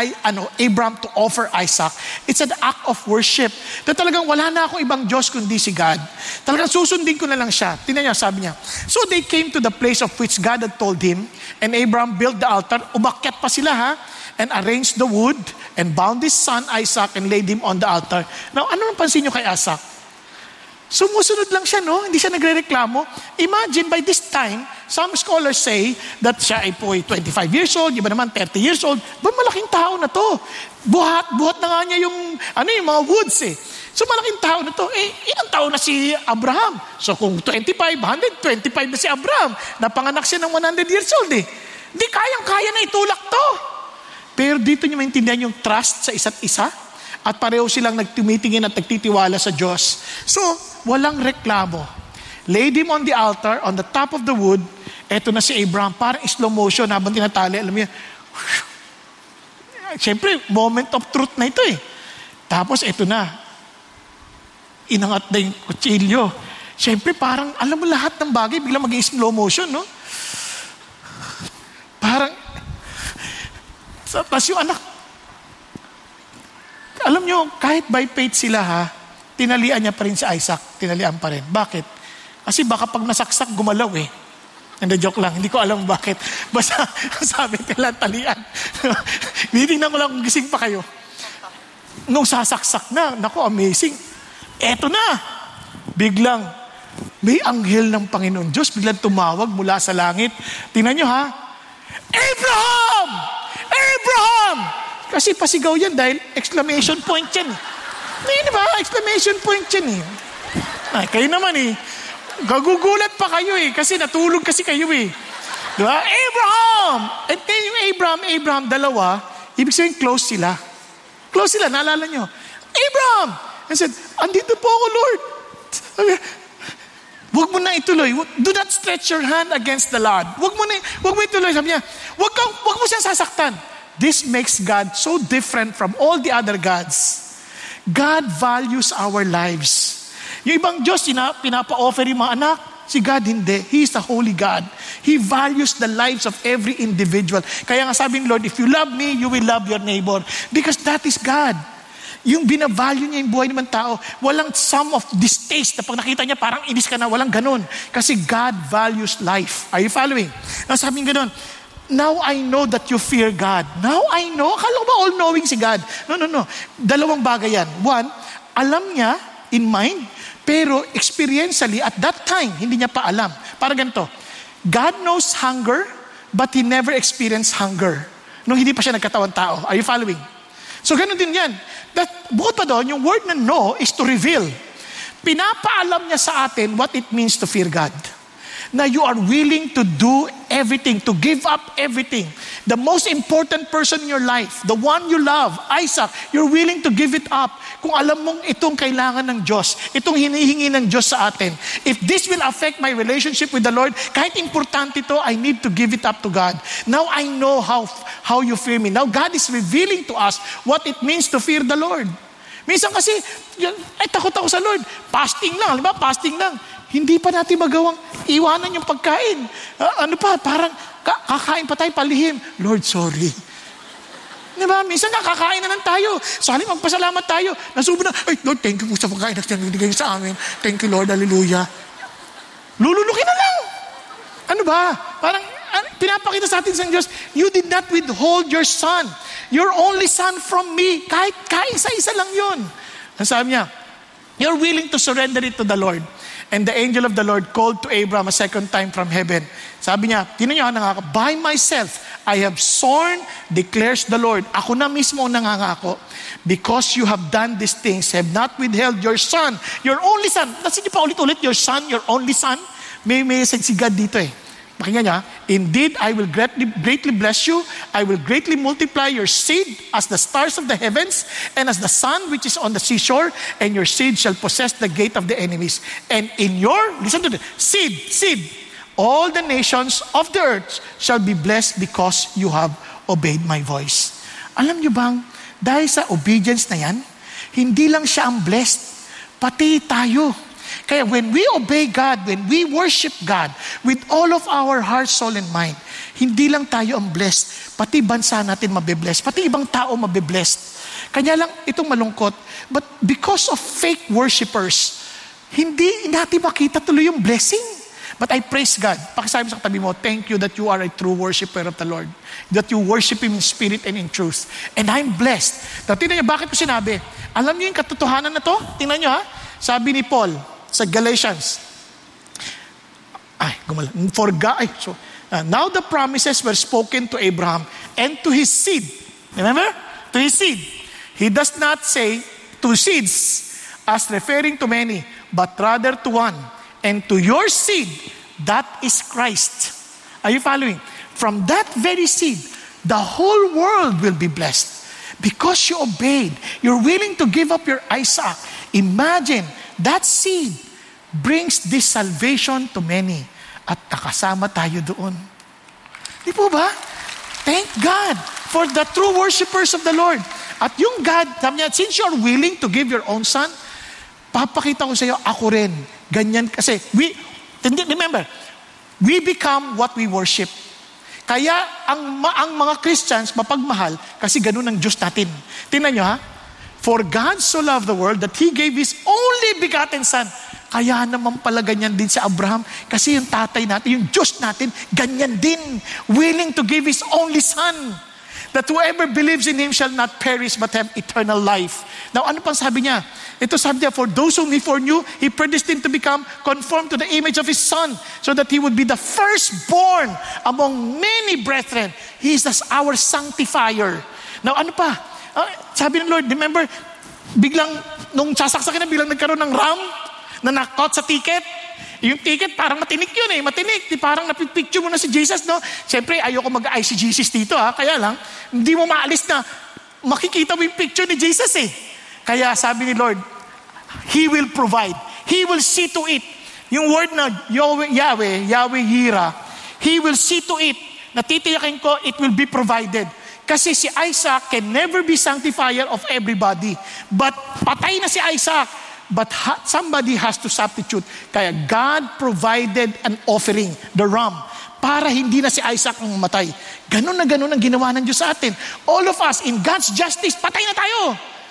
Abraham to offer Isaac, it's an act of worship. Na talagang wala na akong ibang Diyos kundi si God. Talagang susundin ko na lang siya. Tingnan niya, sabi niya. So they came to the place of which God had told him, and Abraham built the altar. Umakyat pa sila, and arranged the wood, and bound his son Isaac, and laid him on the altar. Now, ano napansin niyo kay Isaac? Sumusunod lang siya, no? Hindi siya nagre-reklamo. Imagine, by this time, some scholars say that siya ay po 25 years old, iba naman 30 years old. Malaking tao na to. Buhat na nga niya yung mga woods So malaking tao na to. Ilang taon na si Abraham? So kung 25 na si Abraham. Napanganak siya ng 100 years old eh. Di kayang-kaya na itulak to. Pero dito niyo maintindihan yung trust sa isa't isa. At pareho silang nagtumitingin at nagtitiwala sa Diyos. So, walang reklamo. Laid him on the altar, on the top of the wood. Eto na si Abraham. Parang slow motion habang tinatali. Alam niyo, siyempre, moment of truth na ito eh. Tapos eto na. Inangat na yung kutsilyo. Siyempre, parang, alam mo lahat ng bagay, biglang maging slow motion, no? Parang, tapos yung anak, alam nyo, kahit by faith sila tinalian niya pa rin si Isaac. Tinalian pa rin. Bakit? Kasi baka pag nasaksak, gumalaw eh. Hindi, joke lang. Hindi ko alam bakit. Basta, sabi nila, talian. Nitingnan ko lang kung gising pa kayo. Nung sasaksak na, naku, amazing. Eto na, biglang may anghel ng Panginoon Diyos, biglang tumawag mula sa langit. Tingnan nyo Abraham! Abraham! Kasi pasigaw yan dahil exclamation point yan. Hindi ba? Exclamation point yan eh. Ay, kayo naman gagugulat pa kayo kasi natulog kasi kayo Diba? Abraham! At yung Abraham, dalawa, ibig sabihin close sila. Close sila, naalala nyo. Abraham! I said, andito po ako, Lord. Huwag mo na ituloy. Do not stretch your hand against the Lord. Huwag mo ituloy. Sabi niya, huwag mo siyang sasaktan. This makes God so different from all the other gods. God values our lives. Yung ibang Diyos, pinapa-offer yung mga anak. Si God hindi. He is the holy God. He values the lives of every individual. Kaya nga sabi ng Lord, if you love me, you will love your neighbor. Because that is God. Yung binavalue niya yung buhay naman tao, walang sum of distaste na pag nakita niya parang inis ka na, walang ganun. Kasi God values life. Are you following? Sabi nga ganun, now I know that you fear God. Now I know. Akala ko ba all-knowing si God? No. Dalawang bagay yan. One, alam niya in mind, pero experientially at that time, hindi niya pa alam. Para ganito, God knows hunger, but He never experienced hunger. Nung hindi pa siya nagkatawang tao. Are you following? So ganun din yan. Bukod pa doon, yung word na know is to reveal. Pinapaalam niya sa atin what it means to fear God. Na you are willing to do everything, to give up everything. The most important person in your life, the one you love, Isaac, you're willing to give it up. Kung alam mong itong kailangan ng Diyos, itong hinihingi ng Diyos sa atin. If this will affect my relationship with the Lord, kahit importante ito, I need to give it up to God. Now I know how you fear me. Now God is revealing to us what it means to fear the Lord. Minsan kasi, takot ako sa Lord. Fasting lang, di ba? Fasting lang. Hindi pa natin magawang iwanan yung pagkain. Parang kakain pa tayo palihim. Lord, sorry. Diba? Minsan kakain na lang tayo. Sali magpasalamat tayo. Nasubo na, Lord, thank you po sa pagkain na sinigay sa amin. Thank you, Lord, hallelujah. Lululukin na lang. Ano ba? Parang pinapakita sa atin sa Diyos, you did not withhold your son. Your only son from me. Kahit kaisa-isa lang yun. Ang sabi niya, you're willing to surrender it to the Lord. And the angel of the Lord called to Abraham a second time from heaven. Sabi niya, by myself, I have sworn, declares the Lord. Ako na mismo nangangako. Because you have done these things, have not withheld your son, your only son. Kasi niyo pa ulit-ulit, your son, your only son. May message si God dito Pakinggan niya, indeed, I will greatly bless you. I will greatly multiply your seed as the stars of the heavens and as the sun which is on the seashore, and your seed shall possess the gate of the enemies. And in your, listen to this, seed, all the nations of the earth shall be blessed because you have obeyed my voice. Alam niyo bang, dahil sa obedience na yan, hindi lang siya ang blessed, pati tayo. Kaya when we obey God, when we worship God with all of our heart, soul, and mind, hindi lang tayo ang blessed, pati bansa natin mabiblessed, pati ibang tao mabiblessed. Kanya lang itong malungkot, but because of fake worshipers, hindi natin makita tuloy yung blessing. But I praise God. Pakisabi sa katabi mo, thank you that you are a true worshiper of the Lord. That you worship Him in spirit and in truth. And I'm blessed. Tingnan niyo, bakit ko sinabi? Alam niyo yung katotohanan na to? Tingnan niyo Sabi ni Paul, sa Galatians. Now the promises were spoken to Abraham and to his seed. Remember? To his seed. He does not say two seeds. as referring to many, but rather to one, and to your seed, that is Christ. Are you following? From that very seed, the whole world will be blessed. Because you obeyed, you're willing to give up your Isaac. Imagine, that seed brings this salvation to many. At nakasama tayo doon. Di po ba? Thank God for the true worshipers of the Lord. At yung God, sabi niya, since you're willing to give your own son, papakita ko sa iyo, ako rin. Ganyan kasi, remember, we become what we worship. Kaya ang mga Christians mapagmahal kasi ganun ang Diyos natin. Tingnan nyo ha, for God so loved the world that He gave His only begotten Son. Kaya naman pala ganyan din si Abraham kasi yung tatay natin, yung Diyos natin, ganyan din. Willing to give His only Son. That whoever believes in Him shall not perish but have eternal life. Now ano pang sabi niya? Ito sabi niya, for those whom He foreknew, He predestined to become conformed to the image of His Son, so that He would be the firstborn among many brethren. He is our sanctifier. Now ano pa? Sabi ng Lord, remember, biglang, nung sasaksakin na, biglang nagkaroon ng ram na nakot sa ticket. Yung ticket, parang matinik yun eh. Matinik. Di parang napipicture mo na si Jesus, no? Siyempre, ayoko mag-ICGCs dito, ha? Kaya lang, hindi mo maalis na makikita mo yung picture ni Jesus, eh. Kaya sabi ni Lord, He will provide. He will see to it. Yung word na Yahweh Yireh, He will see to it. Natitiyakin ko, it will be provided. Kasi si Isaac can never be sanctifier of everybody. But patay na si Isaac. But somebody has to substitute. Kaya God provided an offering, the ram, para hindi na si Isaac ang matay. Ganun na ganun ang ginawa ng Diyos sa atin. All of us, in God's justice, patay na tayo.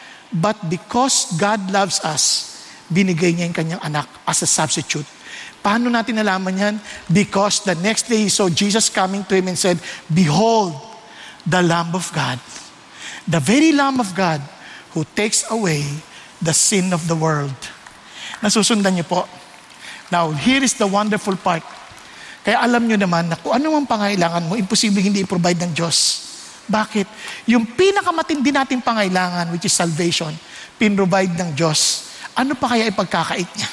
But because God loves us, binigay niya yung kanyang anak as a substitute. Paano natin nalaman yan? Because the next day he saw Jesus coming to him and said, behold, the Lamb of God. The very Lamb of God who takes away the sin of the world. Nasusundan niyo po. Now, here is the wonderful part. Kaya alam niyo naman na kung ano ang pangailangan mo, imposible hindi i-provide ng Diyos. Bakit? Yung pinakamatindi nating pangailangan, which is salvation, pinrovide ng Diyos. Ano pa kaya ipagkakait niya?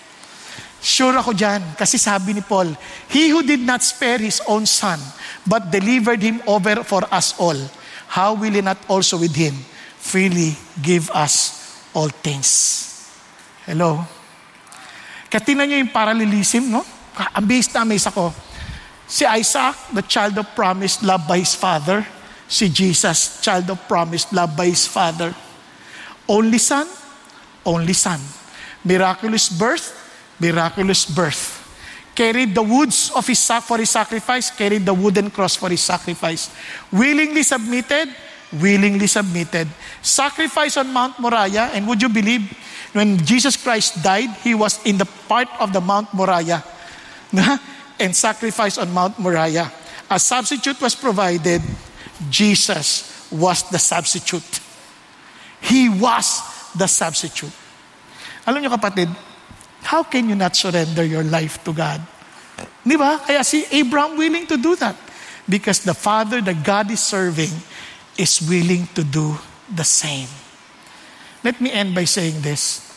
Sure ako dyan, kasi sabi ni Paul, He who did not spare His own Son, but delivered Him over for us all, how will He not also with Him freely give us all things? Hello? Kaya tingnan nyo yung parallelism, no? Amazed na amazed ako. Si Isaac, the child of promise, loved by his father. Si Jesus, child of promise, loved by his father. Only son, only son. Miraculous birth, miraculous birth. Carried the woods of for his sacrifice, carried the wooden cross for his sacrifice. Willingly submitted, willingly submitted. Sacrifice on Mount Moriah, and would you believe, when Jesus Christ died, He was in the part of the Mount Moriah. And sacrifice on Mount Moriah. A substitute was provided. Jesus was the substitute. He was the substitute. Alam niyo kapatid, how can you not surrender your life to God? Di ba? Kaya si Abraham willing to do that. Because the Father that God is serving is willing to do the same. Let me end by saying this.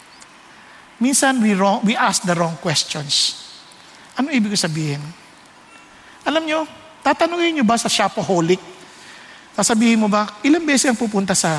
Minsan we ask the wrong questions. Ano ibig sabihin? Alam nyo, tatanungin nyo ba sa shopaholic? Sasabihin mo ba, ilang beses ang pupunta sa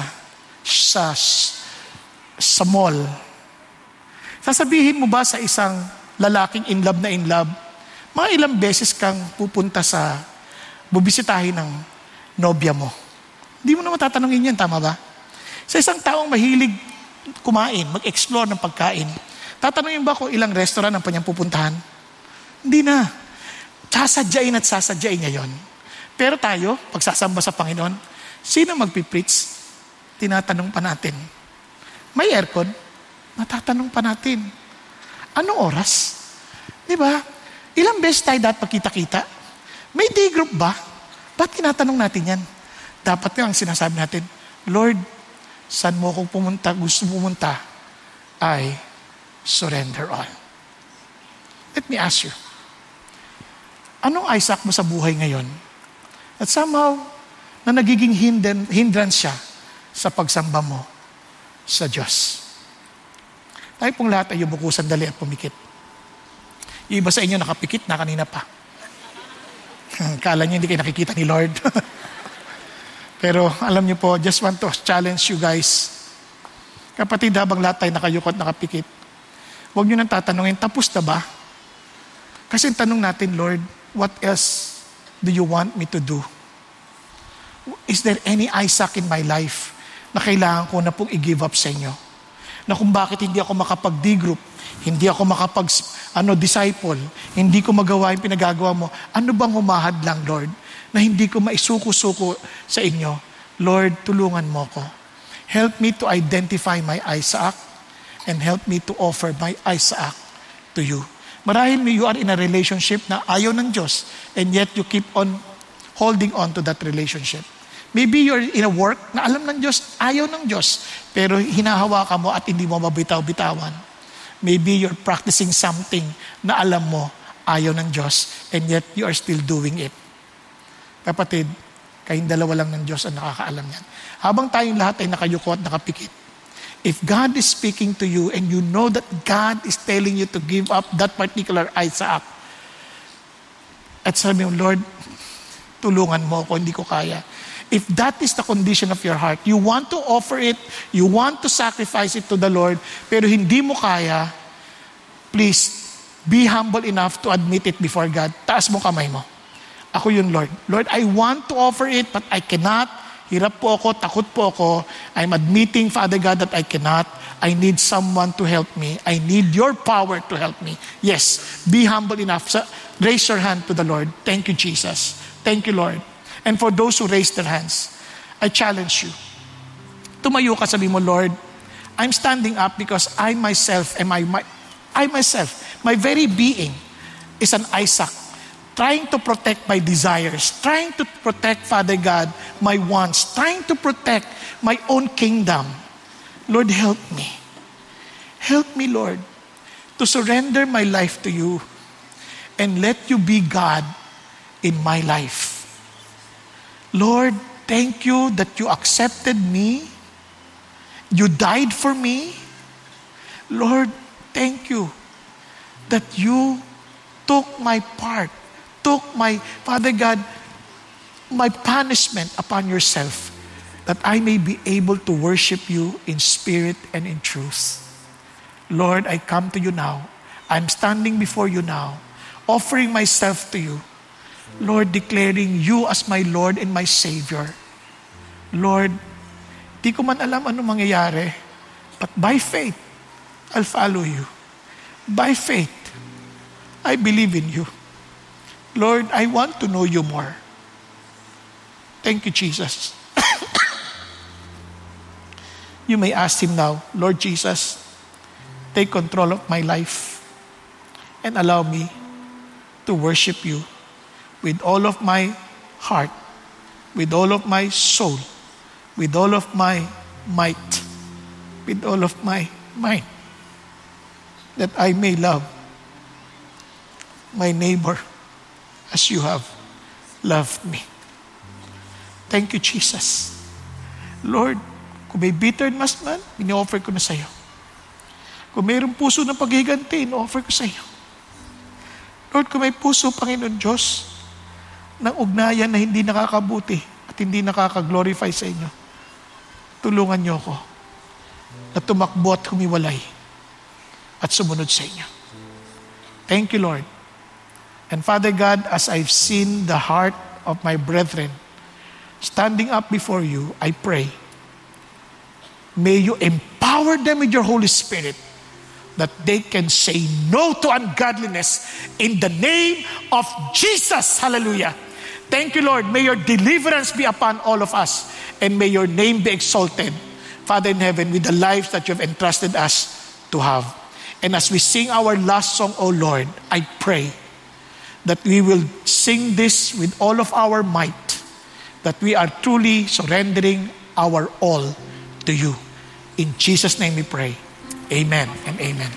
mall? Sasabihin mo ba sa isang lalaking in love, mga ilang beses kang pupunta sa bubisitahin ng nobya mo? Hindi mo naman tatanungin yan, tama ba? Sa isang taong mahilig kumain, mag-explore ng pagkain, tatanungin ba kung ilang restaurant ang kanyang pupuntahan? Hindi na. Sasadyain at sasadyain niya yon. Pero tayo, pagsasamba sa Panginoon, sino magpipreach? Tinatanong pa natin. May aircon? Matatanong pa natin. Anong oras? Di ba? Ilang beses tayo dapat pagkita-kita? May day group ba? Ba't tinatanong natin yan? Dapat nga ang sinasabi natin, Lord, saan mo ako pumunta, gusto pumunta, I surrender all. Let me ask you, anong Isaac mo sa buhay ngayon? At somehow, na nagiging hindrance siya sa pagsamba mo sa Diyos. Tayo pong lahat ay yumuko sandali at pumikit. Yung iba sa inyo nakapikit na kanina pa. Kala niyo hindi kayo nakikita ni Lord. Pero alam niyo po, just want to challenge you guys. Kapatid, habang lahat tayo nakayukot, nakapikit, huwag niyo nang tatanungin, tapos na ba? Kasi tanong natin, Lord, what else do you want me to do? Is there any Isaac in my life na kailangan ko na pong i-give up sa inyo? Na kung bakit hindi ako makapag-D-group, hindi ako makapag-disciple, hindi ko magawa yung pinagagawa mo, ano bang humahad lang, Lord, na hindi ko maisuko-suko sa inyo? Lord, tulungan mo ko. Help me to identify my Isaac and help me to offer my Isaac to you. Marahil you are in a relationship na ayaw ng Diyos and yet you keep on holding on to that relationship. Maybe you're in a work na alam ng Diyos, ayaw ng Diyos, pero hinahawakan mo at hindi mo mabitaw-bitawan. Maybe you're practicing something na alam mo, ayaw ng Diyos, and yet you are still doing it. Kapatid, kayong dalawa lang ng Diyos ang nakakaalam yan. Habang tayong lahat ay nakayuko at nakapikit, if God is speaking to you and you know that God is telling you to give up that particular Isaac, at sabi mo, Lord, tulungan mo ako, hindi ko kaya. If that is the condition of your heart, you want to offer it, you want to sacrifice it to the Lord, pero hindi mo kaya, please, be humble enough to admit it before God. Taas mo kamay mo. Ako yun, Lord. Lord, I want to offer it, but I cannot. Hirap po ako, takot po ako. I'm admitting, Father God, that I cannot. I need someone to help me. I need your power to help me. Yes, be humble enough. So, raise your hand to the Lord. Thank you, Jesus. Thank you, Lord. And for those who raised their hands, I challenge you. Tumayo ka, sabi mo, Lord, I'm standing up because I myself, my very being is an Isaac, trying to protect my desires, trying to protect, Father God, my wants, trying to protect my own kingdom. Lord, help me. Help me, Lord, to surrender my life to you and let you be God in my life. Lord, thank you that you accepted me. You died for me. Lord, thank you that you took my part, took my, Father God, my punishment upon yourself, that I may be able to worship you in spirit and in truth. Lord, I come to you now. I'm standing before you now, offering myself to you. Lord, declaring you as my Lord and my Savior. Lord, di ko man alam ano mangyayari, but by faith, I'll follow you. By faith, I believe in you. Lord, I want to know you more. Thank you, Jesus. You may ask him now, Lord Jesus, take control of my life and allow me to worship you with all of my heart, with all of my soul, with all of my might, with all of my mind, that I may love my neighbor as you have loved me. Thank you, Jesus. Lord, kung may bitterness man, ini-offer ko na sa iyo. Kung mayroong puso ng paghiganti, ini-offer ko sa iyo. Lord, kung may puso, Panginoon Diyos, ng ugnayan na hindi nakakabuti at hindi nakaka-glorify sa inyo, tulungan niyo ako na tumakbo at humiwalay at sumunod sa inyo. Thank you, Lord. And Father God, as I've seen the heart of my brethren standing up before you, I pray, may you empower them with your Holy Spirit that they can say no to ungodliness in the name of Jesus. Hallelujah. Thank you, Lord. May your deliverance be upon all of us and may your name be exalted, Father in heaven, with the lives that you have entrusted us to have. And as we sing our last song, O Lord, I pray that we will sing this with all of our might, that we are truly surrendering our all to you. In Jesus' name we pray. Amen and amen.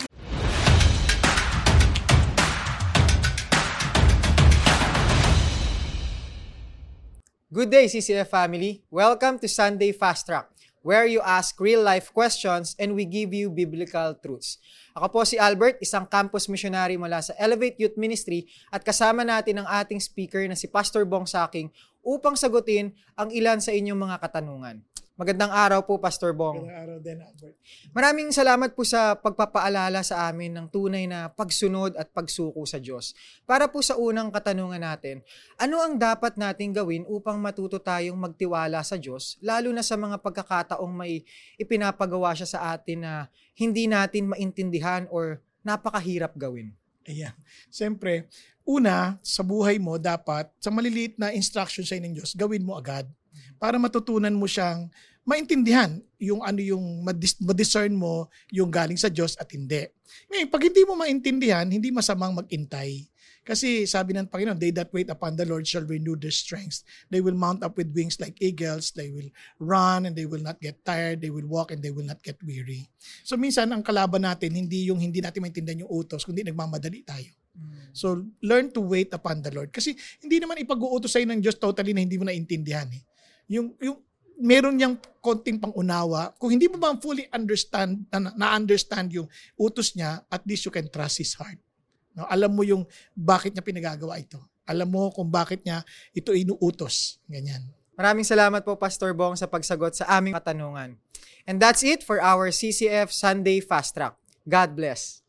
Good day, CCF family. Welcome to Sunday Fast Track, where you ask real-life questions and we give you biblical truths. Ako po si Albert, isang campus missionary mula sa Elevate Youth Ministry at kasama natin ang ating speaker na si Pastor Bong Saking upang sagutin ang ilan sa inyong mga katanungan. Magandang araw po, Pastor Bong. Magandang araw din, Albert. Maraming salamat po sa pagpapaalala sa amin ng tunay na pagsunod at pagsuko sa Diyos. Para po sa unang katanungan natin, ano ang dapat nating gawin upang matuto tayong magtiwala sa Diyos, lalo na sa mga pagkakataong may ipinapagawa siya sa atin na hindi natin maintindihan or napakahirap gawin? Ayan. Siyempre, una, sa buhay mo, dapat, sa maliliit na instruction sa ng Diyos, gawin mo agad. Para matutunan mo siyang maintindihan yung ma-discern mo yung galing sa Diyos at hindi. Ngayon, pag hindi mo maintindihan, hindi masamang mag-intay. Kasi sabi ng Panginoon, they that wait upon the Lord shall renew their strength. They will mount up with wings like eagles. They will run and they will not get tired. They will walk and they will not get weary. So minsan, ang kalaban natin, hindi yung hindi natin maintindihan yung utos, kundi nagmamadali tayo. So learn to wait upon the Lord. Kasi hindi naman ipag-uutos sa'yo ng Diyos totally na hindi mo naintindihan. Yung meron niyang konting pangunawa. Kung hindi mo ba fully understand, na-understand yung utos niya, at least you can trust His heart. No? Alam mo yung bakit niya pinagagawa ito. Alam mo kung bakit niya ito inuutos. Ganyan. Maraming salamat po, Pastor Bong, sa pagsagot sa aming katanungan. And that's it for our CCF Sunday Fast Track. God bless.